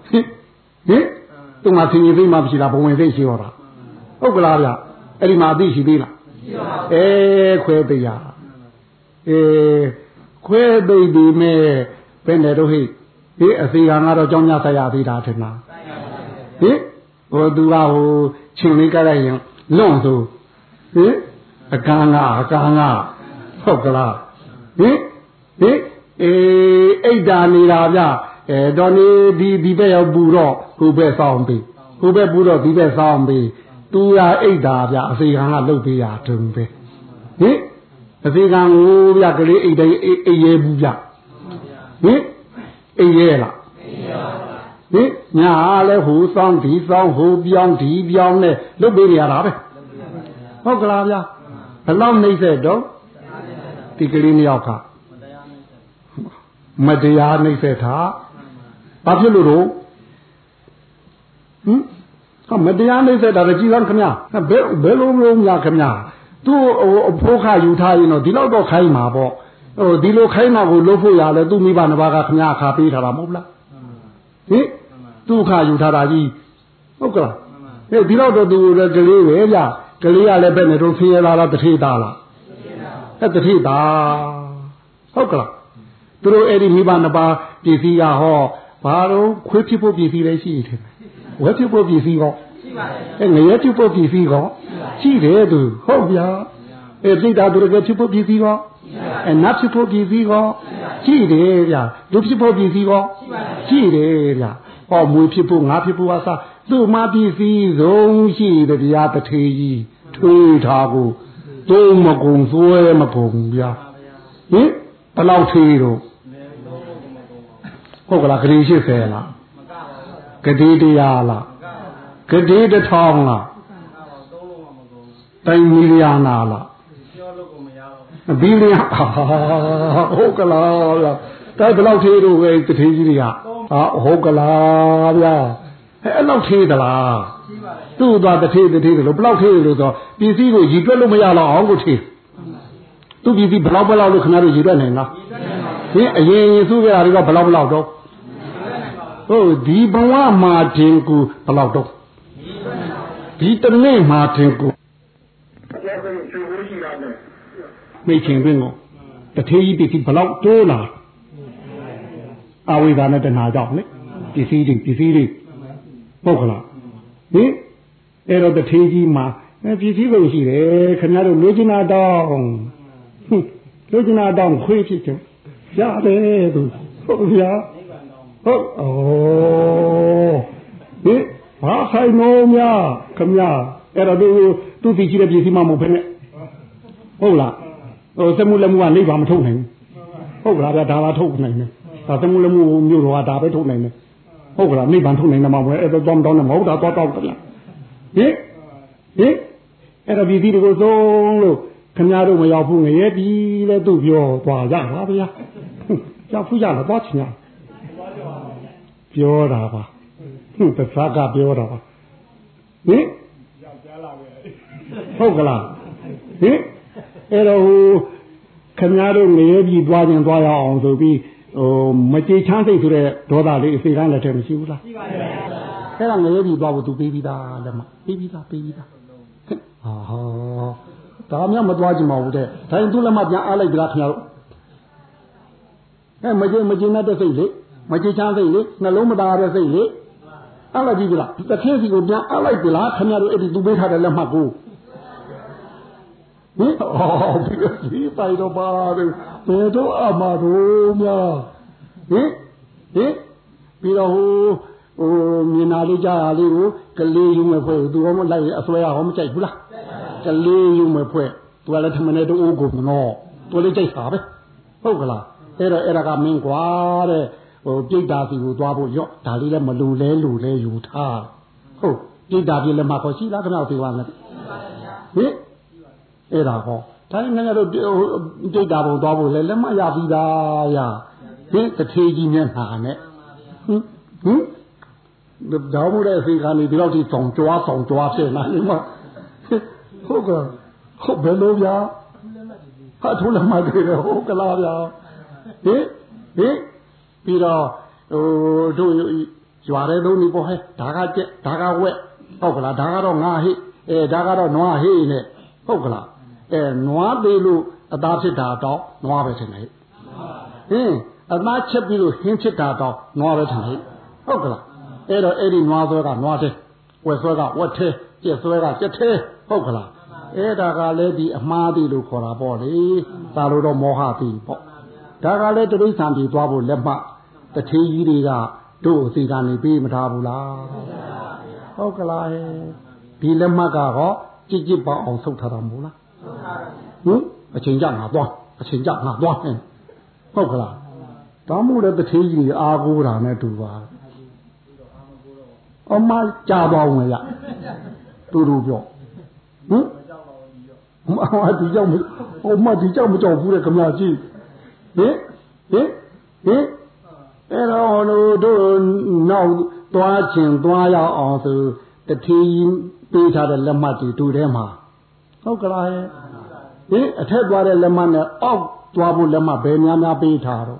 သူမှသင်္ကြန်သိမှမရှိလားဘဝင်သိရှိရောတာဟုတ်ကလားဗျအဲ့ဒီမှာအသိရှိသေးလားခွဲပေးရခွဲသိပြီမဲ့ဘယ်နဲ့တော့အစီကံကတော့ကြောင်းညဆက်ရသေးတာထင်လားသူကချင်းလေးကြလိုက်ရင်လွန့်ဆိုအကန်းကဟုတ်ကလားအိတ်တာနေတာဗျတော်နေဒီဘက်ရောက်ပူတော့ဟိုဘက်ဆောင်းပြီဟိုဘက်ပူတော့ဒီဘက်ဆောင်းပြီသူကအိတ်တာဗျအစီကံကလှုပ်ပေးရတုံးပဲအစီကံကိုဗျကလေးအိတ်တိုင်းအိတ်ရဲဘူးဗျအိတ်ရဲလားညာလဲဟိုစောင်းဒီစောင်းဟိုပြောင်းဒီပြောင်းနဲ့လုပ်ပေးရတာပဲဟုတ်ကလားဗျဘလောက်နှိမ့်ဆက်တော့ဒီကလေးနှစ်ယောက်ကမတရားနှိမ့်ဆက်တာဘာဖြစ်လို့တော့မတရားနှိမ့်ဆက်တာကြည်စမ်းခမဘယ်လိုမျိုးများခမသူ့အဖိုးခယူထားရင်တော့ဒီလောက်တော့ခိုင်းမှာပေါ့ဒီလိုခိုင်းတာကိုလုပ်ဖို့ရလဲသူ့မိဘနှစ်ပါးကခမခါပေးထားတာမဟုတ်လားသူ့ခယူထားတာကြီးဟုတ်ကလားဒီလောက်တော့သူကလေးပဲဗျကလေးကလည်းဘယ်နဲ့တော့ဆင်းရဲလာတာတထေသားလားတထေသားဟုတ်ကလားသူတို့အဲ့ဒီမိဘနှစ်ပါးပြည်စည်းရဟောဘာတော့ခွေးဖြစ်ဖို့ပြည်စည်းလည်းရှိတယ်ဝဲဖြစ်ဖို့ပြည်စည်းကောရှိပါတယ်ငရဲဖြစ်ဖို့ပြည်စည်းကောရှိတယ်သူဟုတ်ဗျာသိတာသူတကယ်ဖြစ်ဖို့ပြည်စည်းကောနတ်ဖြစ်ဖို့ပြည်စည်းကောရှိတယ်ဗျာလူဖြစ်ဖို့ပြည်စည်းကောရှိတယ်ဗျာဟောမွေဖြစ်ဖို့ငါဖြစ်ဖို့အစားသူ့မပြည်စည်းဆုံးရှိတယ်ဗျာတထေကြီးထွေးထားကိုသုံးမကုံသွဲမကုံဗျာဘယ်လောက်ထေးတော့ဟုတ်ကလားဂရီ80လားဂတိတရားလားဂတိ1000လားတိုင်းမီလီယံနာလားပြောလို့ကိုမရတော့ဘီလီယံဟုတ်ကလားဗျာတိုင်းဘယ်လောက်ထေးတော့ပဲတထေးကြီးတွေကဟုတ်ကလားဗျာအဲ့လောက်ထေးသလားသူ့သွားတထေးတယ်လို့ဘယ်လောက်ထေးလို့ဆိုပစ္စည်းကိုရည်တွက်လို့မရတော့အောင်ကိုထေးသူပစ္စည်းဘယ်လောက်လို့ခင်ဗျားတို့ရည်တွက်နိုင်လားအရင်စုခဲ့တာတွေကဘယ်လောက်တော့ဟုတ်ဒီဘဝမှာတင်ကိုဘယ်လောက်တော့ဒီတနေ့မှာတင်ကိုမိချင်းတွင်ကိုတထေးကြီးပစ္စည်းဘယ်လောက်တိုးလာအဝိဒါနဲ့တဏှာကြောင့်လေပစ္စည်းတွေဟုတ်ကလားအဲ့တော့တထေးကြီးမှာပစ္စည်းကုန်ရှိတယ်ခင်ဗျားတို့လိုချင်တာတောင်းခွေးဖြစ်တယ်ရတယ်သူဟုတ်ဗျာဟုတ်ဘာဆိုင်လို့များခမအဲ့တော့သူသိရှိတဲ့ပြည်စီမမဟုတ်ဘဲနဲ့ဟုတ်လားစက်မှုလက်မှုကနိဗ္ဗာန်မထုတ်နိုင်ဘူးဟုတ်လားဗျာဒါလာထုတ်နိုင်တယ်ဒါစက်မှုလက်မှုမျိုးတော်ကဒါပဲထုတ်နိုင်တယ်ဟုတ်ကလားနိဗ္ဗာန်ထုတ်နိုင်တယ်မှာပဲအဲ့တော့တောင်းတယ်မဟုတ်တာတောင်းတယ်အဲ့တော့ပြည်စီတွေကိုဆုံးလို့ခင်ဗျားတို့မရောက်ဘူးငရဲပြီလဲသူ့ပြောသွားရပါဗျာရောက်ဖူးရလားသွားချင်ရပြောတာပါတစားကပြောတာပါယောက်ျားလာပဲဟုတ်ကလားအဲ့တော့ခင်ဗျားတို့ငရဲပြီသွားခြင်းသွားရအောင်ဆိုပြီးမကြေချမ်းစိတ်ဆိုတဲ့ဒေါသလေးအစိကန်းလက်ထဲမရှိဘူးလားရှိပါတယ်အဲ့ဒါငရဲပြီသွားဖို့သူပေးပြီးသားလက်မပေးပြီးသားဒါမှမသွားကြမှာဘူးတဲ့ဒါရင်သူ့လက်မပြန်အားလိုက်ကြလားခင်ဗျားတို့မကျတဲ့စိတ်လေမကြချမ်းစိတ်လေနှလုံးမသားတဲ့စိတ်လေအဲ့လိုကြည့်ကြလားတစ်ခေတ်စီကိုပြန်အပ်လိုက်ပြီလားခင်ဗျားတို့အဲ့ဒီသူပေးထားတဲ့လက်မှတ်ကိုဟင်ဒီပိုင်တော့ပါတော့ဘယ်တော့အမှားတို့များဟင်ပြီးတော့ဟိုမြင်နာလေးကြားရလေးကိုကလေးယူမဲ့ဖွဲ့သူကမလိုက်အစွဲရဟောမကြိုက်ဘူးလားကလေးယူမဲ့ဖွဲ့သူကလည်းထမနေတော့အိုးကိုမနောသူလေးကြိုက်တာပဲဟုတ်ကလားအဲ့ဒါကမင်းကွာတဲ့ဟိုပြိတ္တာစီကိုသွားဖို့ရော့ဒါလေးလည်းမလူလဲယူထားဟုတ်ပြိတ္တာပြလည်းမခေါ်ရှိလားခင်ဗျားပြောပါမယ်ဟင်အဲ့ဒါဟောဒါနဲ့ငါတို့ပြိတ္တာဘုံသွားဖို့လည်းလက်မရပြီးသားရဟင်တထေးကြီးမျက်နှာနဲ့ဟင်ဒါမှမဟုတ်တဲ့အစီခံနေဒီလောက်ထိဆောင်ကြွားဖြစ်နေတယ်မဟုတ်ကဟုတ်ဘယ်လိုဗျာဟာထိုးလက်မတည်တယ်ဟုတ်ကလားဗျာဟင်ပြီးတော့ဟိုတို့ရွာတဲ့လုံးနေပေါ့ဟဲ့ဒါကကြက်ဒါကဝက်ဟုတ်ကလားဒါကတော့ငါဟိဒါကတော့နွားဟိနဲ့ဟုတ်ကလားနွားသေးလို့အသားဖြစ်တာတော့နွားပဲထင်တယ်ဟင်အသားချက်ပြီးလို့ဟင်းဖြစ်တာတော့နွားပဲထင်တယ်ဟုတ်ကလားအဲ့တော့အဲ့ဒီနွားဆွဲကနွားသေးဝက်ဆွဲကဝက်သေးကြက်ဆွဲကကြက်သေးဟုတ်ကလားအဲ့ဒါကလည်းဒီအမှားသေးလို့ခေါ်တာပေါ့လေသာလို့တော့မောဟသေးပေါ့ဒါကလည်းတိရစ္ဆာန်ပြေသွားဖို့လက်မှတထေးကြီးတွေကတို့အစီကနေပေးမထားဘူးလားဟုတ်ကလားဒီလက်မှတ်ကတော့ကြစ်ပေါအောင်ဆုတ်ထားတာမဟုတ်လားဟင်အချိန်ကြငါသွားဟုတ်ကလားတောင်းမှုလည်းတထေးကြီးတွေအားကိုးတာနဲ့တူပါအမကြာသွားအောင်လေတူပြောဟင်ဒီကြောင့်ဒီကြောင့်မကြောက်ဘူးတဲ့ခမကြီးဟင်အဲ့တော့တို့နောက်သွားခြင်းသွားရအောင်ဆိုတထေးပေးထားတဲ့လက်မှတ်တွေတူထဲမှာဟုတ်ကလားဟင်အထက်သွားတဲ့လက်မှတ်နဲ့အောက်သွားဖို့လက်မှတ်ဘယ်များပေးထားတော့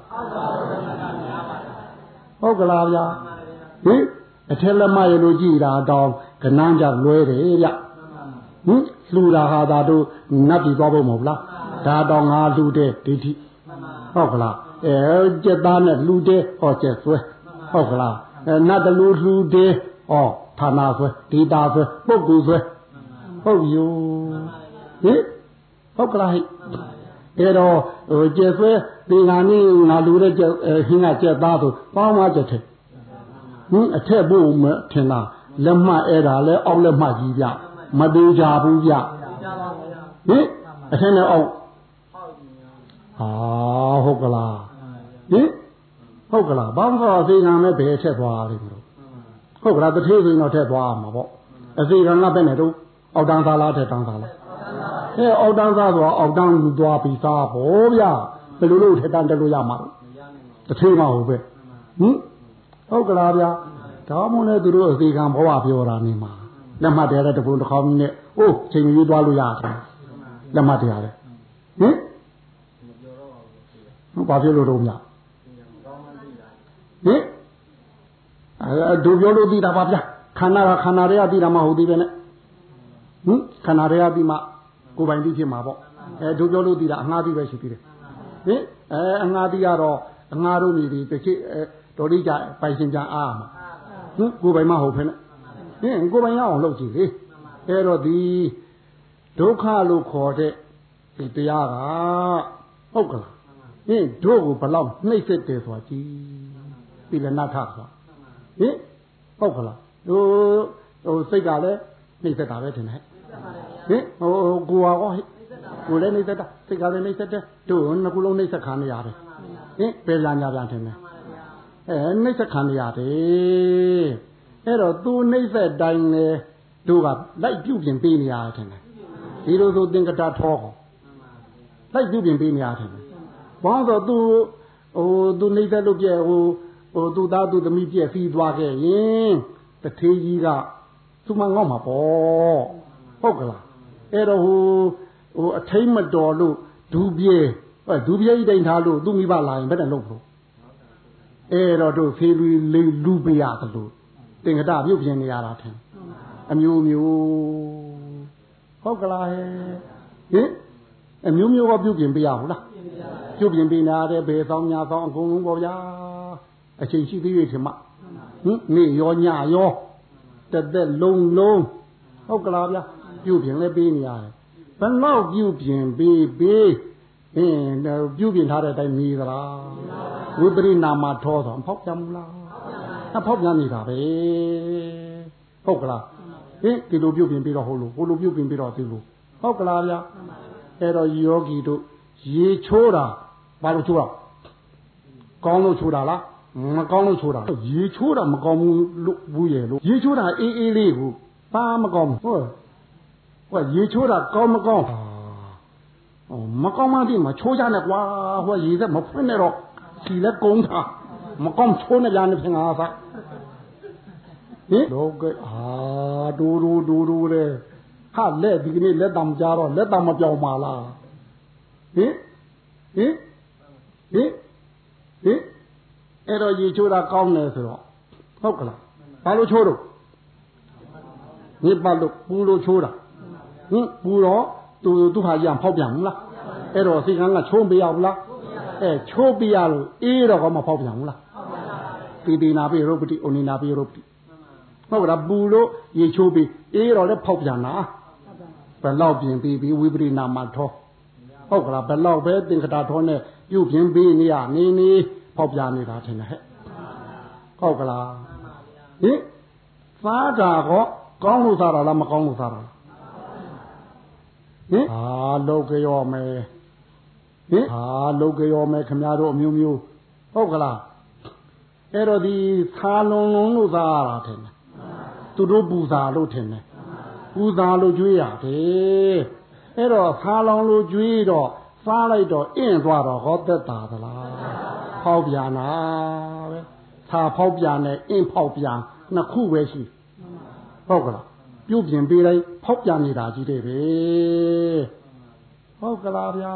ဟုတ်ကလားဗျာဟင်အထက်လက်မှတ်ရလို့ကြည်တာတော့ကနန်းကြလွဲတယ်ဗျဟင်လှူတာဟာသာတို့နတ်ပြည်သွားဖို့မဟုတ်လားဒါတော့ငါလှူတဲ့ဒိဋ္ဌိဟုတ်ကလားကျက်သားနဲ့လှူတဲ့ဟောကျက်ဆွဲဟုတ်ကလားနတ်တလူလှူတဲ့ဟောဌာနဆွဲဒေတာဆွဲပုဂ္ဂိုလ်ဆွဲဟုတ်ယူဟင်ဟုတ်ကလားအဲ့တော့ကျက်ဆွဲဒီကနေ့ငါလှူတဲ့ကျက်ဟင်းကကျက်သားဆိုပေါင်းမကျက်တယ်ဟင်အထက်ဖို့မထင်လားလက်မှတ်အဲ့ဒါလဲအောက်လက်မှတ်ကြီးပြမသေးကြဘူးဗျဟင်အထက်နဲ့အောက်ဟုတ်ကလားဟင်ဟုတ်ကလားဘာမှမအသေးခံမဲ့ဘယ်ထက်သွားလိမ့်မလို့ဟုတ်ကလားတထေးဆိုရင်တော့ထက်သွားမှာပေါ့အသေးခံကပဲနဲ့တော့အောက်တန်းသားလားထက်တန်းသားလားအောက်တန်းသားဆိုတော့အောက်တန်းလူသွားပြီးသားပေါ့ဗျဘယ်လိုလုပ်ထက်တန်းတက်လို့ရမှာတထေးမဟုတ်ပဲဟင်ဟုတ်ကလားဗျဒါမှမဟုတ်သူတို့အသေးခံဘဝပြောတာနေမှာလက်မှတ်တရားတပုံတစ်ခေါက်နဲ့အိုးချိန်ကြီးသွားလို့ရတယ်လက်မှတ်တရားလေဟင်ဘာဖြစ်လို့တော့မြဟင်ဒုပြောလို့သိတာပါဗျာခန္ဓာတွေကသိတာမဟုတ်သေးပဲနဲ့ဟင်ခန္ဓာတွေကသိမှကိုယ်ပိုင်သိဖြစ်မှာပေါ့ဒုပြောလို့သိတာအငှားသိပဲရှိသေးတယ်ဟင်အငှားသိရတော့အငှားတို့နေဒီတစ်ခေတ်တော်လိကြပိုင်ရှင်ကြအားမှာဟင်ကိုယ်ပိုင်မဟုတ်ဖ ೇನೆ ဟင်ကိုယ်ပိုင်ရအောင်လုပ်ကြည့်လေအဲ့တော့ဒီဒုက္ခလို့ခေါ်တဲ့ဒီတရားကဟုတ်ကလားဟင်တို့ကိုဘလောက်နှိမ့်ဆက်တယ်ဆိုတာကြည်ပြီလည်းနတ်ထဆိုတာဟင်ဟုတ်ကလားဟိုစိတ်ကလည်းနှိမ့်ဆက်တာပဲထင်တယ်ဟင်ကိုယ်ကောကိုယ်လည်းနှိမ့်ဆက်တာစိတ်ကလည်းနှိမ့်ဆက်တယ်တို့နှစ်ခုလုံးနှိမ့်ဆက်ခံနေရတယ်ဟင်ပဲလာညာပြန်ထင်တယ်နှိမ့်ဆက်ခံနေရတယ်အဲ့တော့သူနှိမ့်ဆက်တိုင်းလေတို့ကလိုက်ပြုတ်ပြင်ပေးနေရတယ်ထင်တယ်ဒီလိုဆိုသင်္ကတထောဟောလိုက်ပြုတ်ပြင်ပေးနေရတယ်ထင်တယ်ဘာလို့သူနှိမ့်ဆက်လို့ပြဲသူသားသူသမီးပြဲပြီးသွားခဲ့ရင်တထေးကြီးကသူ့မငေါ့မှာပေါ့ဟုတ်ကလားအဲ့တော့အထိတ်မတော်လို့ဒူးပြေးတိုင်ထားလို့သူ့မိဘလာရင်ဘယ်နဲ့လုပ်လို့အဲ့တော့တို့ဖေးလူပေးရသလိုသင်္ကတပြုတ်ပြင်နေရတာထင်အမျိုးဟုတ်ကလားဟင်အမျိုးကပြုတ်ပြင်ပေးရဘူးလားဟပြုပြင်ပေးနေတဲ့ဘယ်ဆောင်ညာဆောင်အကုန်လုံးပေါ့ဗျာအချိန်ရှိသေးရဲ့ထင်မှနေ့ရောညရောတက်လုံးဟုတ်ကလားဗျာပြုပြင်လဲပေးနေရတယ်ဘယ်တော့ပြုပြင်ပေးပြုပြင်ထားတဲ့အတိုင်းနေသလားဝိပရိနာမထောဆိုဖောက်ပြန်မလားဖောက်ပြန်နေတာပဲဟုတ်ကလားဒီလိုပြုပြင်ပြီးတော့ဟိုလိုပြုပြင်ပြီးတော့ဒီလိုဟုတ်ကလားဗျာအဲ့တော့ယောဂီတို့ရေချိုးတာဘာလို့ချိုးတာကောင်းလို့ချိုးတာလားမကောင်းလို့ချိုးတာရေချိုးတာမကောင်းဘူးရဲ့လို့ရေချိုးတာအေးလေးကိုပါမကောင်းဟုတ်ရေချိုးတာကောင်းမကောင်းမကောင်းမှဒီမှာချိုးကြနဲ့ကွာဟိုရေသက်မဖွင့်နဲ့တော့စီလက်ကုန်းတာမကောင်းချိုးနေကြနေဖြစ်ငါစားလောကဒူတဲ့ဟာလက်ဒီကနေ့လက်တံကြတော့လက်တံမပြောင်းပါလားအဲ့တော့ရေချိုးတာကောင်းတယ်ဆိုတော့ဟုတ်ကလားဘာလို့ချိုးတော့ညစ်ပတ်လို့ပူလို့ချိုးတာပူတော့သူဟာရံဖောက်ပြန်ဘူးလားအဲ့တော့စိတ်ကန်းကချိုးပေးရဘူးလားချိုးပေးရလို့အေးတော့မဖောက်ပြန်ဘူးလားပိနာပိရုပ်ပတိဩနိနာပိရုပ်ပတိဟုတ်ကလားပူလို့ရေချိုးပေးအေးတော့လည်းဖောက်ပြန်တာဘယ်လောက်ပြင်ပြီးဝိပရိနာမထောဟုတ်ကလားဘယ်လောက်ပဲသင်္ခတာထောနဲ့ပြုတ်ပြင်ပေးနေရနေဖောက်ပြန်နေတာထင်တယ်ဟဲ့ဟုတ်ကလားစားတာကောင်းလို့စားတာလားမကောင်းလို့စားတာလောကရောမယ်လောကရောမယ်ခင်ဗျားတို့အမျိုးဟုတ်ကလားအဲ့တော့ဒီသာလုံးလို့စားရတာထင်တယ်သူတို့ပူဇာလို့ထင်တယ်ပူဇာလို့ကြွေးရတယ်အဲ့တော့သာလုံးလို့ကြွေးတော့စားလိုက်တော့အင်းသွားတော့ဟောသက်တာသလားဖောက်ပြန်တာပဲသာဖောက်ပြန်နဲ့အင်းဖောက်ပြန်နှစ်ခုပဲရှိဟုတ်ကလားပြုတ်ပြင်ပေးလိုက်ဖောက်ပြန်နေတာကြီးတဲ့ပဲဟုတ်ကလားဗျာ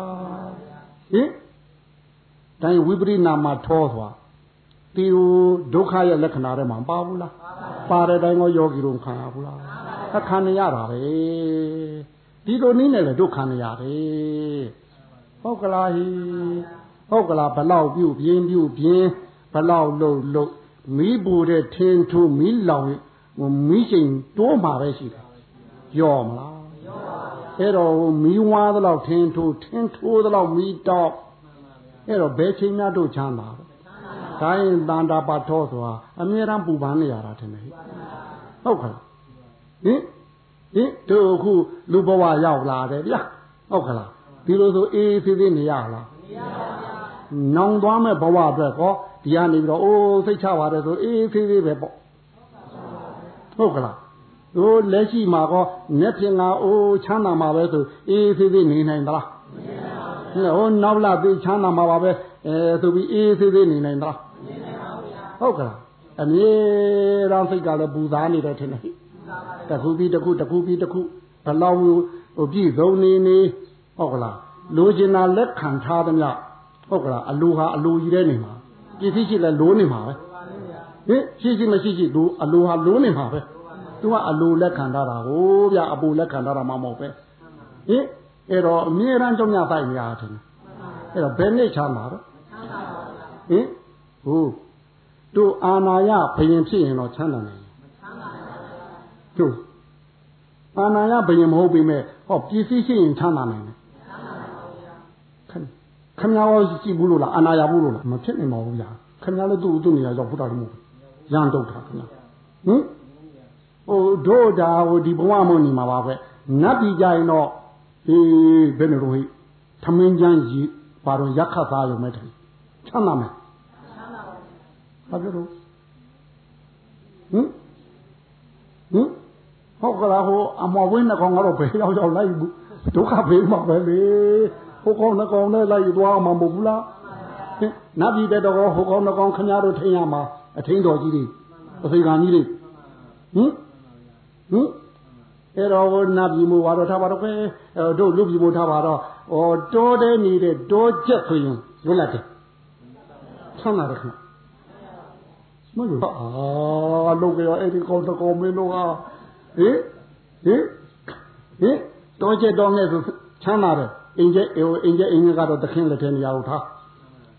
တိုင်းဝိပရိနာမထောသွားဒီဒုက္ခရဲ့လက္ခဏာတွေမှာပါဘူးလားပါတဲ့တိုင်းကိုယောဂီတို့ခံရဘူးလားခံနေရတာပဲဒီလိုနည်းနဲ့လည်းဒုက္ခနေရတယ်ဟုတ်ကလားဟုတ်ကလားဘလောက်ပြုတ်ပြင်းဘလောက်လုံမီးပူတဲ့ထင်းထိုးမီးလောင်မီးချိန်တိုးမှာပဲရှိတယ်ရောမလားအဲ့တော့မီးဝါးသလောက်ထင်းထိုးသလောက်မီးတောက်အဲ့တော့ဘယ်ချိန်များတို့ချမ်းသာဒါရင်တန်တာပါထောဆိုတာအမြဲတမ်းပူပန်နေရတာထင်တယ်ဟုတ်ကဲ့တို့အခုလူဘဝရောက်လာတယ်ဗျာဟုတ်ကလားဒီလိုဆိုအေးသေးနေရလားမရပါဘူးနောင်သွားမဲ့ဘဝအတွက်ကောဒီကနေပြီးတော့အိုးစိတ်ချပါတယ်ဆိုအေးသေးပဲပေါ့ဟုတ်ကလားတို့လက်ရှိမှာကောမျက်ပြင်ကအိုးချမ်းသာမှာပဲဆိုအေးသေးနေနိုင်သလားမနိုင်ပါဘူးဟိုနောက်လာသေးချမ်းသာမှာပါပဲဆိုပြီးအေးသေးနေနိုင်သလားမနိုင်ပါဘူးဗျာဟုတ်ကလားအမြဲတမ်းစိတ်ကလည်းပူစားနေတယ်ထင်တယ်တခုပြီးတခုဘလောက်ပြည့်စုံနေဟုတ်ကလားလိုချင်တာလက်ခံထားသမျှဟုတ်ကလားအလိုဟာအလိုကြီးတဲ့နေမှာပြည့်စည်ရှိလဲလိုနေမှာပဲရှိမရှိသူအလိုဟာလိုနေမှာပဲသူကအလိုလက်ခံထားတာဟိုဗျအပူလက်ခံထားတာမှမဟုတ်ပဲအဲ့တော့အမြဲတမ်းကြောင့်ညပိုက်နေရတယ်အဲ့တော့ဘယ်နဲ့ချမ်းသာတော့ဟုတ်တို့အာနာယဘယင်ဖြစ်ရင်တော့ချမ်းသာတယ်တို့အာနာယဘယင်မဟုတ်ပေမဲ့ဟောပြည့်စည်ရှိရင်ချမ်းသာနိုင်တယ်ခမရောကြည့်ဘူးလို့လားအာနာယဘူးလို့လားမဖြစ်နိုင်ပါဘူးဗျာခမလည်းသူ့နေရာရောက်ဖုတာလို့မဟုတ်ရန်တုတ်တာခမဟိုတို့ဒါဟိုဒီဘဝမနေမှာပါပဲနတ်ပြည်ကြရင်တော့ဘယ်လိုဟိသမင်းချမ်းကြီးဘာတော့ရက်ခတ်သားရုံမဲ့တယ်ချမ်းသာမယ်ဘာပြောလို့ဟုတ်ကလားဟိုအမော်ဝင်းနှကောင်ကတော့ဘယ်ရောက်လိုက်ဘူးဒုက္ခဘေးမှာပဲလေဟိုကောင်နှကောင်နဲ့လိုက်သွားမှာမဟုတ်ဘူးလားနတ်ပြည်တဲ့တော့ဟိုကောင်နှကောင်ခင်ဗျားတို့ထိန်ရမှာအထင်းတော်ကြီးတွေအစိခံကြီးတွေအဲ့တော့နတ်ပြည်မို့ပါတော့ထားပါတော့ပဲတို့လူပြည်မို့ထားပါတော့တောတဲနေတဲ့တောကျက်ဆိုရင်လွတ်လပ်တယ်ဆမ်းလာတယ်ခင်မလို့လုတ်ကြောအဲ့ဒီကောင်တကောင်မင်းတို့ဟာတောကျက်တော့နဲ့ဆိုချမ်းသာတယ်အင်ကျဲကတော့သခင်လက်ထဲနေရာကိုထား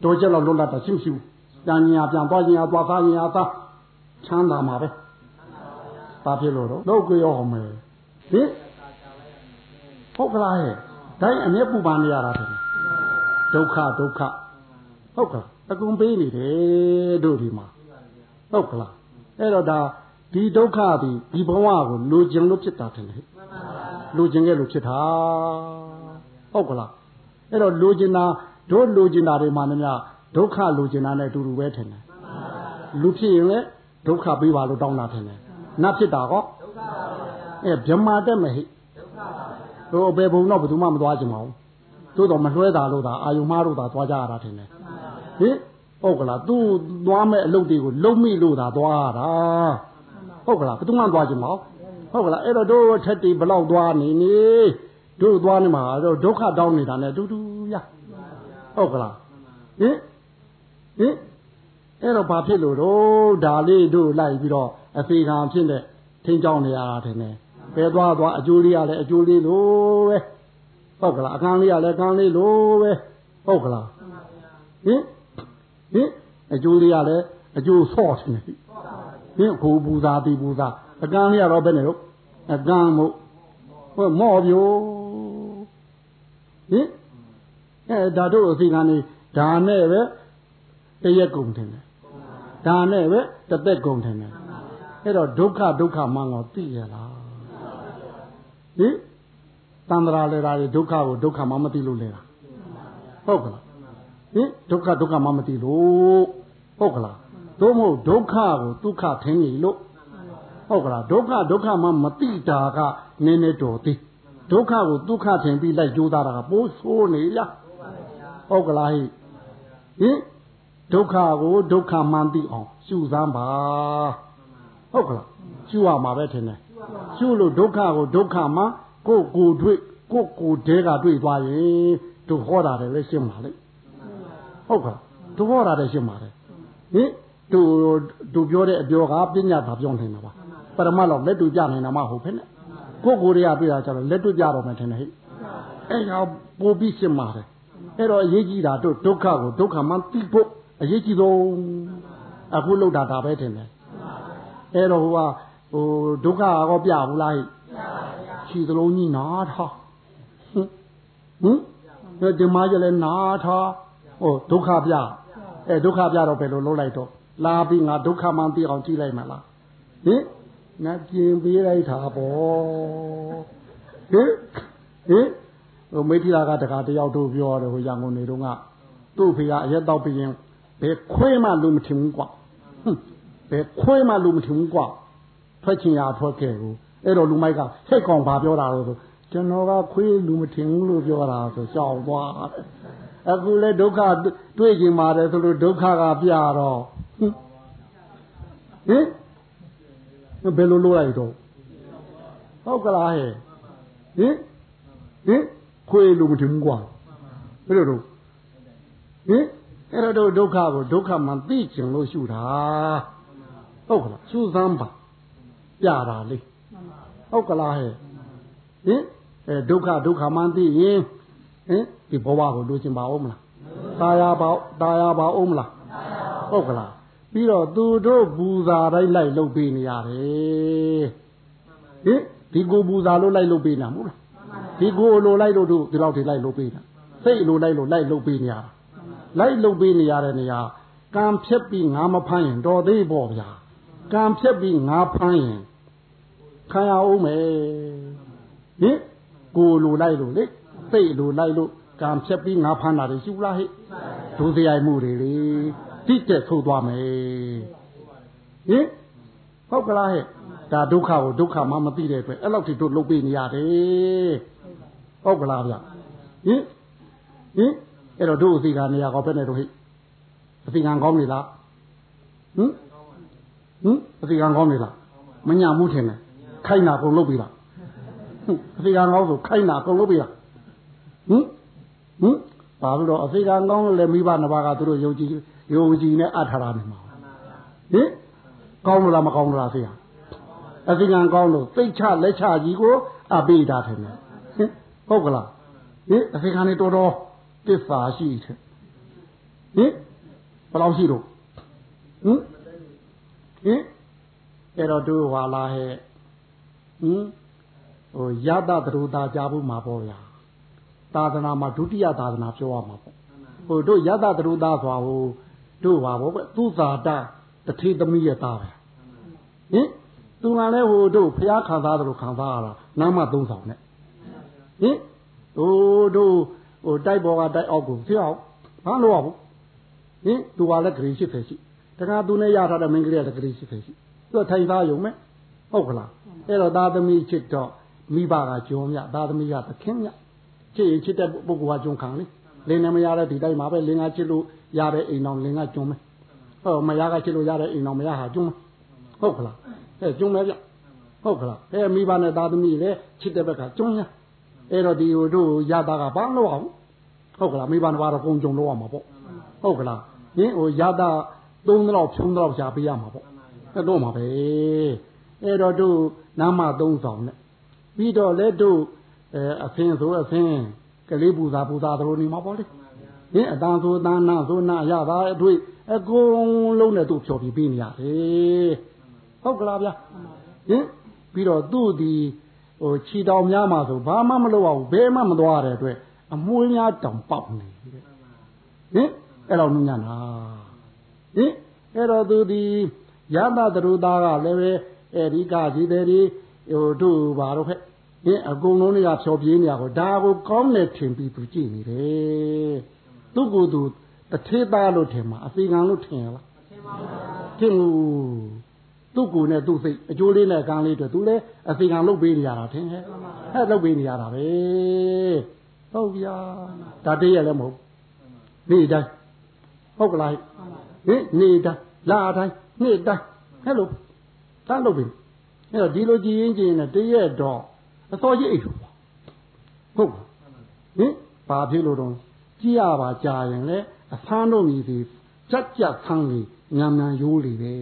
တော်ကြလောက်လွတ်လပ်တာရှင်းရှင်းပြန်ညာပြန်သွားရင်သွားသားရင်သားချမ်းသာမှာပဲဘာဖြစ်လို့တော့ကြရောမယ်ဟင်ဟုတ်ကလားဟဲ့တိုင်းအမျက်ပူပန်နေရတာတယ်ဒုက္ခဟုတ်ကလားအကုန်ပေးနေတယ်တို့ဒီမှာဟုတ်ကလားအဲ့တော့ဒါဒီဒုက္ခဒီဘဝကိုလိုချင်လို့ဖြစ်တာတယ်လိုချင်ခဲ့လို့ဖြစ်တာဟုတ်ကလားအဲ့တော့လိုချင်တာတို့လိုချင်တာတွေမှလည်းများဒုက္ခလိုချင်တာနဲ့အတူတူပဲထင်တယ်လူဖြစ်ရင်လည်းဒုက္ခပေးပါလို့တောင်းတာထင်တယ်နတ်ဖြစ်တာဟောဗြဟ္မာတက်မယ်ဟိတို့ဘယ်ဘုံတော့ဘယ်သူမှမသွားချင်ပါဘူးသို့တော့မလွှဲတာလို့သာအာယုမားလို့သာသွားကြရတာထင်တယ်ဟင်ဟုတ်ကလားသူသွားမဲ့အလုပ်တွေကိုလုံးမိလို့သာသွားတာဟုတ်ကလားဘယ်သူမှသွားချင်ပါဟုတ်ကလားအဲ့တော့တို့ထက်တီဘလောက်သွားနေတို့သွားနေမှာတော့ဒုက္ခတောင်းနေတာနဲ့တူတူရဟုတ်ကလားဟင်အဲ့တော့ဘာဖြစ်လို့တော့ဒါလေးတို့လိုက်ပြီးတော့အဖေခံဖြစ်တဲ့ထင်းကြောင်းနေရတာထင်တယ်ဘယ်သွားအကျိုးလေးရလဲအကျိုးလေးလို့ပဲဟုတ်ကလားအခန်းလေးရလဲအခန်းလေးလို့ပဲဟုတ်ကလားဟင်အကျိုးလေးရလဲအကျိုးဆော့တယ်ဟင်ဘူပူဇာတိပူဇာအကန်းလေးရတော့ဘယ်နဲ့တော့အကန်းမို့ဟုတ်မော့ပြိုဟင်ဒါတို့အစီခံနေဒါနဲ့ပဲတရက်ကုန်တယ်ဒါနဲ့ပဲတသက်ကုန်တယ်အဲ့တော့ဒုက္ခမှန်းတော့သိရလားဟင်တန္တရာလေတာဒုက္ခကိုဒုက္ခမှမသိလို့လေတာဟုတ်ကလားဟင်ဒုက္ခမှမသိလို့ဟုတ်ကလားသို့မဟုတ်ဒုက္ခကိုဒုက္ခထင်နေလို့ဟုတ်ကလားဒုက္ခမှမသိတာကနည်းနည်းတော်သေးဒုက္ခကိုဒုက္ခထင်ပြီးလိုက်ကြိုးစားတာကပိုးဆိုးနေရဟုတ်ကလားဟင်ဒုက္ခကိုဒုက္ခမှန်သိအောင်ရှုစမ်းပါဟုတ်ကလားရှုရမှာပဲထင်တယ်ရှုလို့ဒုက္ခကိုဒုက္ခမှကိုတွေ့ကိုတဲကတွေ့သွားရင်တို့ဟောတာလည်းရှင်းပါလေဟုတ်ကလားတို့ဟောတာလည်းရှင်းပါတယ်ဟင်တို့ပြောတဲ့အပြောကပညာသာပြောနေတာပါပရမတ်တော့လက်တွေ့ပြနေတာမှဟုတ်ဖ ೇನೆ ကိုတွေကတွေ့တာကျတော့လက်တွေ့ပြတော့မယ်ထင်တယ်ဟဲ့အဲ့ဒါပို့ပြီးရှင်းပါတယ်အဲ့တော့အရေးကြီးတာတို့ဒုက္ခကိုဒုက္ခမှသိဖို့အရေးကြီးဆုံးအခုလောက်တာဒါပဲထင်တယ်အဲ့တော့ဟိုဒုက္ခကောပြဘူးလားဟိခြေသလုံးကြီးနာထားဟင်ဒီမှာကျလဲနာထားဒုက္ခပြဒုက္ခပြတော့ဘယ်လိုလုပ်လိုက်တော့လာပြီးငါဒုက္ခမှသိအောင်ကြည့်လိုက်မလားဟင်ငါပြင်ပေးလိုက်တာပေါ့ဟင်မေထီလာကတခါတယောက်တို့ပြောတယ်ဟိုရန်ကုန်နေတော့ကသူ့ဖေကအရက်တော့ပြီးရင်ဘယ်ခွေးမှလူမထင်ဘူးကွာဘယ်ခွေးမှလူမထင်ဘူးကွာထွက်ချင်ရထွက်ခဲ့ဘူးအဲ့တော့လူမိုက်ကဟိတ်ကောင်ဘာပြောတာလို့ဆိုကျွန်တော်ကခွေးလူမထင်ဘူးလို့ပြောတာဆိုရှောင်သွားအခုလဲဒုက္ခတွေ့ကြပါတယ်ဆိုလို့ဒုက္ခကပြတော့ဟင်ဘယ်လိုလုပ်လိုက်တော့ဟုတ်ကလားဟဲ့ဟင်ခွေးလူမထင်ဘူးကွာဘယ်လိုတော့ဟင်အဲ့တော့ဒုက္ခကိုဒုက္ခမှသိချင်လို့ရှုတာဟုတ်ကလားရှုစမ်းပါပြတာလေဟုတ်ကလားဟဲ့ဟင်ဒုက္ခမှသိရင်ဒီဘဝကိုလိုချင်ပါဦးမလားตายပါဦးမလားဟုတ်ကလားပြီးတော့သူတို့ပူဇာတိုင်းလိုက်လုပ်ပေးနေရတယ်ဟင်ဒီကိုပူဇာလို့လိုက်လုပ်ပေးနေမှာမဟုတ်လားဒီကိုလိုလိုက်လို့တို့ဒီလောက်ထိလိုက်လုပ်ပေးတာစိတ်လိုလိုက်လို့လိုက်လုပ်ပေးနေရတာလိုက်လုပ်ပေးနေရတဲ့နေရာကံဖြက်ပြီးငါမဖမ်းရင်တော်သေးပေါ့ဗျာကံဖြက်ပြီးငါဖမ်းရင်ခံရအောင်မယ်ဟင်ကိုလိုလိုက်လို့လေစိတ်လိုလိုက်လို့ကံဖြက်ပြီးငါဖမ်းတာတွေရှိလားဟဲ့ဒုစရိုက်မှုတွေလေတိတက်ထုတ်သွားမယ်ဟင်ဟုတ်ကလားဟဲ့ဒါဒုက္ခကိုဒုက္ခမှမသိတဲ့အတွက်အဲ့လောက်ထိတို့လုပ်ပေးနေရတယ်ဟုတ်ကလားဗျဟင်အဲ့တော့တို့အစီကနေရာကောပဲနဲ့တို့ဟိအစီခံကောင်းနေလားအစီခံကောင်းနေလားမညာမှုထင်တယ်ခိုင်းတာကုန်လုပ်ပြီလားအစီခံကောင်းဆိုခိုင်းတာကုန်လုပ်ပြီလားဘာလို့တော့အစီခံကောင်းလည်းမိဘနှစ်ပါးကသူတို့ယုံကြည်နဲ့အပ်ထားတာနေမှာဟင်ကောင်းလို့လားမကောင်းလို့လားဆေးအစီခံကောင်းလို့သိချလက်ချကြီးကိုအပိတာထင်တယ်ဟုတ်ကလားအစီခံနေတော်သစ္စာရှိတယ်ဘယ်လောက်ရှိတော့အဲ့တော့တို့ဟာလာဟဲ့ဟိုယတသရုတာကြားဖို့မှာပေါ့ဗျာသာသနာမှာဒုတိယသာသနာပြောရမှာပေါ့ဟိုတို့ယတသရုတာဆိုတာဟိုတို့ပါပေါ့သူသာတတထေသမီးရဲ့သားပဲသူကလည်းဟိုတို့ဖျားခံစားတယ်လို့ခံစားရတာနာမသုံးဆောင်နဲ့ဟိုတို့ဟိုတိုက်ပေါ်ကတိုက်အောက်ကိုဖျောက်ဘာလို့ရဘူးသူကလည်းဂရေ80ရှိတခါသူနဲ့ရထားတဲ့မင်းကလေးကလည်းဂရေ80ရှိသူကထိုင်သားယုံမဲ့ဟုတ်ကလားအဲ့တော့သားသမီးချစ်တော့မိဘကကြုံမြသားသမီးကသခင်မြချစ်ရင်ချစ်တဲ့ပုဂ္ဂိုလ်ကကြုံခံလေလင်းနဲ့မရတဲ့ဒီတိုင်းမှာပဲလင်းကချစ်လို့ရတဲ့အိမ်တော်လင်းကကြုံမယ်ဟောမရကချစ်လို့ရတဲ့အိမ်တော်မရဟာကြုံမယ်ဟုတ်ကလားအဲ့ကြုံမယ်ဗျဟုတ်ကလားအဲ့မိဘနဲ့သားသမီးလည်းချစ်တဲ့ဘက်ကကြုံရအဲ့တော့ဒီဟိုတို့ရတာကဘာလို့အောင်ဟုတ်ကလားမိဘနှစ်ပါးတော့ကုန်ကြုံလို့ရမှာပေါ့ဟုတ်ကလားဟိုရတာသုံးတော့ဖြုံးတော့ရှားပေးရမှာပေါ့အဲ့တော့မှာပဲအဲ့တော့တို့နာမသုံးဆောင်နဲ့ပြီးတော့လဲတို့အဖင်းဆိုအဖင်းကလေးပူဇာတို့နေမှာပေါ့လေအတန်ဆိုအတန်နာဆိုနာရတာအတွေ့အကုန်လုံးနဲ့တို့ဖြော်ပြပေးနေရတယ်ဟုတ်ကလားဗျာပြီးတော့သူ့ဒီဟိုခြေတော်များမှာဆိုဘာမှမလုပ်အောင်ဘယ်မှမသွားရတဲ့အတွက်အမွှေးများတောင်ပေါက်နေတယ်အဲ့တော့ညနာအဲ့တော့သူဒီယတသရုတာကလည်းပဲအဲဒီကကြီးတဲ့ဒီဟိုတို့ဘာတော့ဖက်အကုန်လုံးတွေကဖြောပြေးနေရကိုဒါကိုကောင်းတယ်ထင်ပြီးသူကြည့်နေတယ်သူ့ကိုယ်သူတထေးသားလို့ထင်မှာအစီကံလို့ထင်ရလားထင်ဘူးသူ့ကိုယ်နဲ့သူ့စိတ်အကျိုးလေးနဲ့ကံလေးတွေသူလည်းအစီကံလုပ်ပေးနေရတာထင်ဟဲ့လုပ်ပေးနေရတာပဲဟုတ်ဗျာဒါတည်းရလည်းမဟုတ်နေ့တိုင်းဟုတ်ကလားနေ့တိုင်းလာတိုင်းနေ့တိုင်းဟဲ့လို့သာလုပ်ပြီအဲ့တော့ဒီလိုကြည်ရင်ကြည်ရင်တည့်ရက်တော့အစောကြီးအိတ်လို့ဟုတ်ဘာဖြစ်လို့တော့ကြည်ရပါကြာရင်လေအဆန်းတို့မြည်စီကြက်ဆန်းလေးညံရိုးလေးပဲ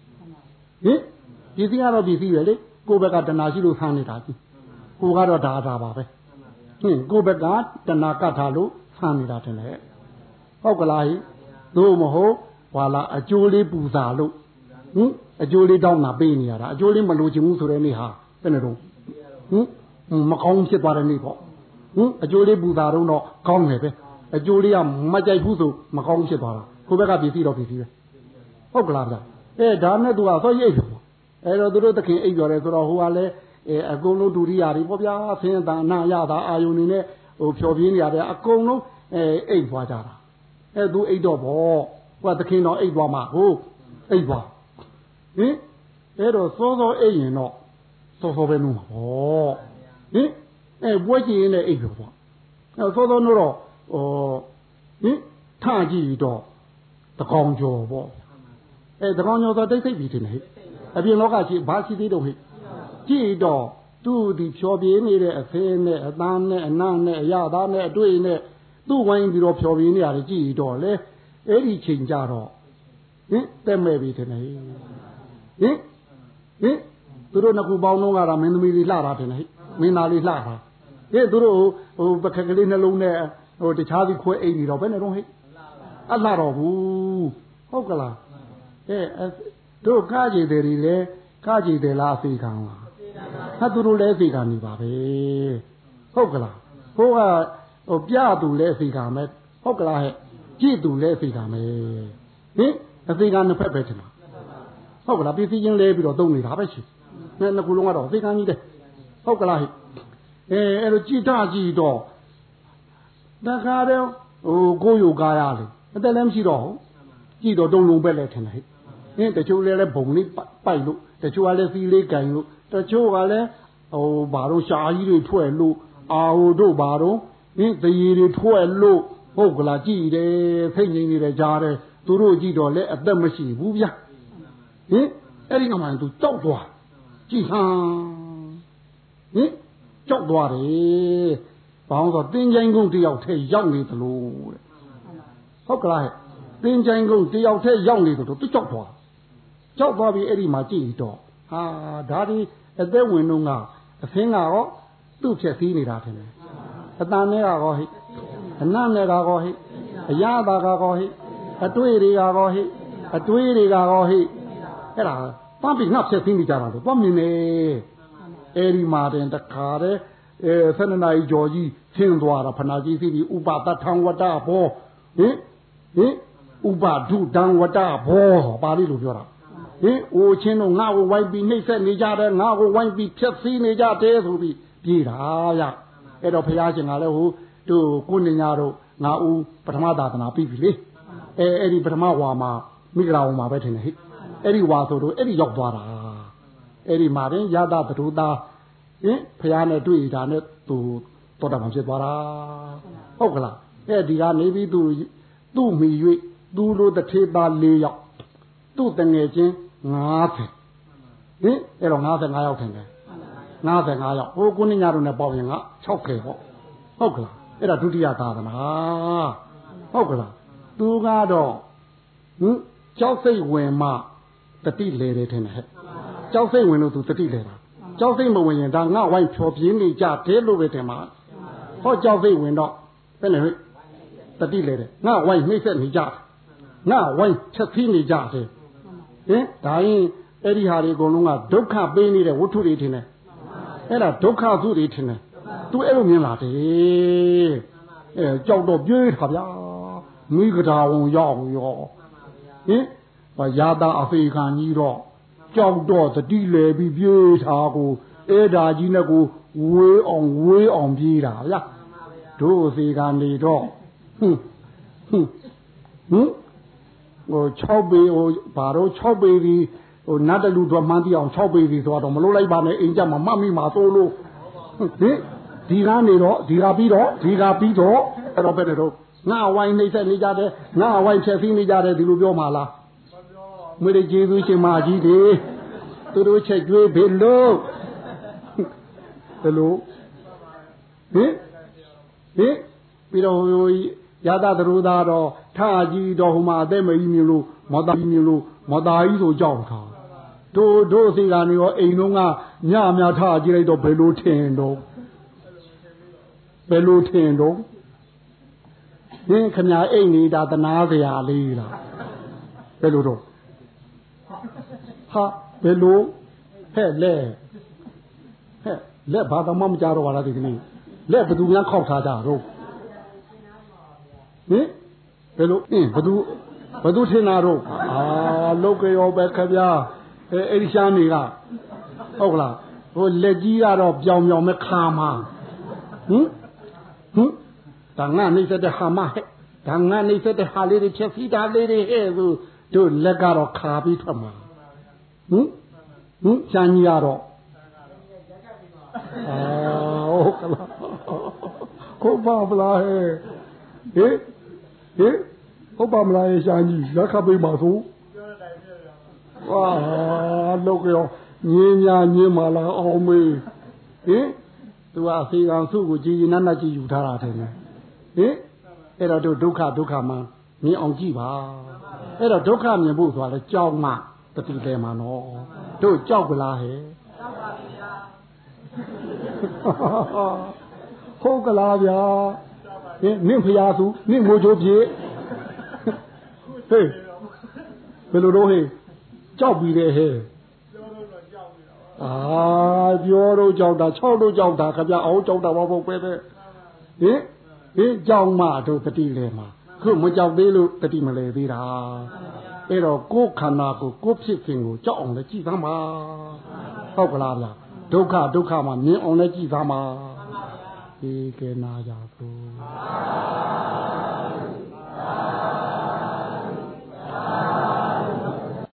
ဒီစီကတော့ဒီစီပဲလေကိုယ်ဘက်ကတဏှာရှိလို့ဆန်းနေတာကြီးကိုကတော့ဒါပါပဲကိုယ်ဘက်ကတဏှာကတ်ထားလို့ဆန်းနေတာတယ်လေဟုတ်ကလားသို့မဟုတ်ဟာလာအကျိုးလေးပူဇာလို့အကျိုးလေးတောင်းတာပေးနေရတာအကျိုးလေးမလိုချင်ဘူးဆိုတဲ့နေ့ဟာဘယ်နဲ့တော့မကောင်းဖြစ်သွားတဲ့နေ့ပေါ့အကျိုးလေးပူဇာတော့ကောင်းတယ်ပဲအကျိုးလေးကမကြိုက်ဘူးဆိုမကောင်းဖြစ်သွားတာကိုယ့်ဘက်ကပြည်စီတော့ပြည်စီပဲဟုတ်ကလားဗျဒါနဲ့သူကဆောရိပ်ပြောအဲ့တော့သူတို့သခင်အိပ်ပြောတယ်ဆိုတော့ဟိုကလည်းအကုန်လုံးဒုတိယတွေပေါ့ဗျာဆင်းရဲတာအနာရတာအာယုန်နေနဲ့ဟိုဖြော်ပြင်းနေရတယ်အကုန်လုံးအိပ်သွားကြတာသူအိပ်တော့ဗောဟိုကသခင်တော်အိပ်သွားမှာဟုတ်အိပ်သွားအဲ့တော့စောအိပ်ရင်တော့စောပဲနုမှာဗောပွဲကြည့်ရင်လည်းအိပ်ပြောပေါ့စောနို့တော့ထကြည့်တော့တကောင်ကျော်ပေါ့တကောင်ကျော်ဆိုတိတ်ဆိတ်ပြီးတင်ဟဲ့အပြင်လောကရှိဘာရှိသေးတော့ဟဲ့ကြည့်တော့သူ့ဒီဖြော်ပြင်းနေတဲ့အဖေးနဲ့အသားနဲ့အနံ့နဲ့အရသားနဲ့အတွေ့နဲ့သူ့ဝိုင်းပြီးတော့ဖြော်ပြင်းနေရတယ်ကြည့်တော့လေအဲ့ဒီချိန်ကြတော့တက်မဲ့ပြီးတင်ဟဲ့သူတို့နှစ်ခုပေါင်းလုံးကတော့မင်းသမီးလေးလှတာတင်ဟဲ့မင်းသားလေးလှတာသူတို့ဟိုပကက်ကလေးနှလုံးနဲ့ဟိုတခြားစီခွဲအိမ်နေတော့ဘယ်နဲ့တော့ဟဲ့အလှတော့ဘူးဟုတ်ကလားတို့ကားကြည်တယ်လေကားကြည်တယ်လားအစီခံလားဟာသူတို့လည်းအစီခံနေပါပဲဟုတ်ကလားဟိုကဟိုပြသူလည်းအစီခံမယ်ဟုတ်ကလားဟဲ့ကြည့်သူလည်းအစီခံမယ်အစီခံနှစ်ဖက်ပဲချင်တာဟုတ်ကလားပြည်စည်းချင်းလဲပြီးတော့သုံးနေတာပဲရှိနှစ်ခုလုံးကတော့အစီခံကြီးတယ်ဟုတ်ကလားဟဲ့အဲ့လိုကြည်တာကြည်တော့တခါတော့ဟိုကိုယိုကားရလေအသက်လည်းမရှိတော့ဟုတ်ကြည်တော့တုံလုံးပဲလဲထင်တယ်ဟဲ့တချို့လည်းဘုံလေးပိုက်လို့တချို့ကလည်းစီလေးကန်လို့တချို့ကလည်းဟိုဘာလို့ရှားကြီးတွေထွက်လို့အာဟိုတို့ဘာတော့တရေတွေထွက်လို့ဟုတ်ကလားကြည်တယ်ဖိတ်ငိမ့်နေတယ်ကြားတယ်သူတို့ကြည်တော့လည်းအသက်မရှိဘူးဗျာအဲ့ဒီကမှသူကြောက်သွားကြည်ဟန်ကြောက်သွားတယ်ဘာလို့ဆိုတင်းချိုင်းကုန်းတယောက်ထဲရောက်နေသလိုတဲ့ဟုတ်ကလားတင်းချိုင်းကုန်းတယောက်ထဲရောက်နေသလိုသူကြောက်သွားပြီးအဲ့ဒီမှာကြည့်တော့ဟာဒါဒီအသက်ဝင်တော့ကအဖင်းကရောသူ့ဖြက်စီးနေတာထင်တယ်အတန်နဲ့ကရောဟိအနံ့နဲ့ကရောဟိအရသာကရောဟိအတွေးတွေကရောဟိအတွေးတွေကရောဟိအဲ့ဒါပန်းပြီးငှက်ဖြစ်သိနေကြတာလို့သွားမြင်နေအဲ့ဒီမှာတင်တခါတဲ့12နာရီကျော်ကြီးဆင်းသွားတာဖနာကြီးစီဥပတထံဝတ္တဘောဟင်ဥပဒုဒံဝတ္တဘောပါဠိလိုပြောတာအိုချင်းတို့ငါ့ကိုဝိုင်းပြီးနှိမ့်ဆက်နေကြတယ်ငါ့ကိုဝိုင်းပြီးဖြက်စီးနေကြတယ်ဆိုပြီးပြေးတာရအဲ့တော့ဘုရားရှင်ကလည်းဟိုတို့ကိုနေညာတို့ငါဦးပထမသာသနာပြီးပြီလေအဲ့ဒီပထမဝါမှာမိဂရာဝမှာပဲထင်တယ်ဟိအဲ့ဒီဝါဆိုတော့အဲ့ဒီရောက်သွားတာအဲ့ဒီမှာတင်ရတသတုသားဘုရားနဲ့တွေ့တာနဲ့သူတော်တာမှဖြစ်သွားတာဟုတ်ကလားဒီကနေပြီးသူ့မိ၍သူ့လိုတစ်ထေသား၄ယောက်သူ့တငယ်ချင်း50အဲ့တော့55ယောက်ထင်တယ်55ယောက်ဟိုကိုနေညာတို့နဲ့ပေါင်းရင်က60ပေါ့ဟုတ်ကလားအဲ့ဒါဒုတိယသာသနာဟုတ်ကလားသူကတော့ကြောက်စိတ်ဝင်မှတတိလေတယ်ထင်တယ်ဟဲ့ကြောက်စိတ်ဝင်လို့သူတတိလေတာကြောက်စိတ်မဝင်ရင်ဒါငါဝိုင်းဖြောပြင်းနေကြတယ်လို့ပဲတင်မှာဟောကြောက်စိတ်ဝင်တော့ဘယ်နဲ့ဟဲ့တတိလေတယ်ငါဝိုင်းနှိမ့်ဆက်နေကြငါဝိုင်းချက်သီးနေကြတယ်ဒါရင်အဲ့ဒီဟာတွေအကုန်လုံးကဒုက္ခပေးနေတဲ့ဝတ္ထုတွေထင်တယ်အဲ့ဒါဒုက္ခသုတွေထင်တယ်သူအဲ့လိုမြင်လာတယ်ကြောက်တော့ပြေးတာဗျာမိဂဒါဝန်ရောက်ရောရာသာအဖေခံကြီးတော့ကြောက်တော့တတိလေပြီးပြေးတာကိုအဲ့ဒါကြီးနဲ့ကိုဝေးအောင်ပြေးတာဗျာတို့အဖေကနေတော့ဟို6ပေဟိုဘာတော့6ပေဒီဟိုနတ်တလူတော့မှန်းသိအောင်6ပေဒီဆိုတော့မလို့လိုက်ပါနဲ့အိမ်ကြမှာမှတ်မိမှာသို့လို့ဒီကနေတော့ဒီကပြီးတော့အဲ့တော့ပဲတော့ငါဝိုင်းနှိမ့်ဆက်နေကြတယ်ငါဝိုင်းဖြက်စီးနေကြတယ်ဒီလိုပြောမှာလားမွေးကျေးဇူးရှင်မကြီးတွေသူတို့ချက်ကျွေးဘယ်လိုဘယ်လိုပြီးတော့ရတသရုသားတော့ထာကြီးတော့ဟိုမှာအသက်မကြီးမြင်လို့မော်တာကြီးမြင်လို့မော်တာကြီးဆိုကြောက်တာတို့စီကနေရောအိမ်လုံးကညများထာကြီးလိုက်တော့ဘယ်လိုထင်တော့ခမအိမ်နေတာတနာစရာလေးလားဘယ်လိုတော့ဟာဘယ်လိုဟဲ့လက်ဘာမှမကြတော့ပါလားဒီကနေ့လက်ဘယ်သူများခောက်ထားကြတော့ဘယ်လိုဘယ်သူထင်တာတော့လောကရောပဲခဗျာအဲ့ဒီရှားနေကဟုတ်ကလားဟိုလက်ကြီးကတော့ပြောင်မဲ့ခါမှာဒါငါနှိမ့်ဆက်တဲ့ဟာမဟဲ့ဒါငါနှိမ့်ဆက်တဲ့ဟာလေးတွေချက်စီးတာလေးတွေဟဲ့ဆိုတို့လက်ကတော့ခါပြီးထွက်မှာရှားကြီးကတော့ဟုတ်ကလားကိုပါဗလားဟဲ့ဟုတ်ပါမလားရှားကြီးလက်ခပ်ပေးပါဆိုဝါလောကရောညင်းမလားအောင်မေးသူကအစီကံစုကိုကြည်နန်းကြည်ယူထားတာတယ်အဲ့တော့တို့ဒုက္ခမှမြင်အောင်ကြည့်ပါအဲ့တော့ဒုက္ခမြင်ဖို့ဆိုတာလေကြောက်မှတတိတယ်မှာနော်တို့ကြောက်ကြလားဟဲ့ကြောက်ပါဗျာဟုတ်ကလားဗျာနင့်ဖျားစုနင့်ငိုချိုးပြေဘယ်လိုတော့ဟဲ့ကြောက်ပြီးတယ်ဟဲ့ပြောတော့ကြောက်တာ6တော့ကြောက်တာခင်ဗျအောင်ကြောက်တာမဟုတ်ပဲတဲ့ကြောက်မှတို့တတိလဲမှာခုမကြောက်သေးလို့တတိမလဲသေးတာအဲ့တော့ကိုယ်ခန္ဓာကိုဖြစ်ခြင်းကိုကြောက်အောင်လည်းကြည်သမ်းပါဟုတ်ကလားဗျာဒုက္ခမှာမြင်အောင်လည်းကြည်သမ်းပါဒီကဲနာကြသို့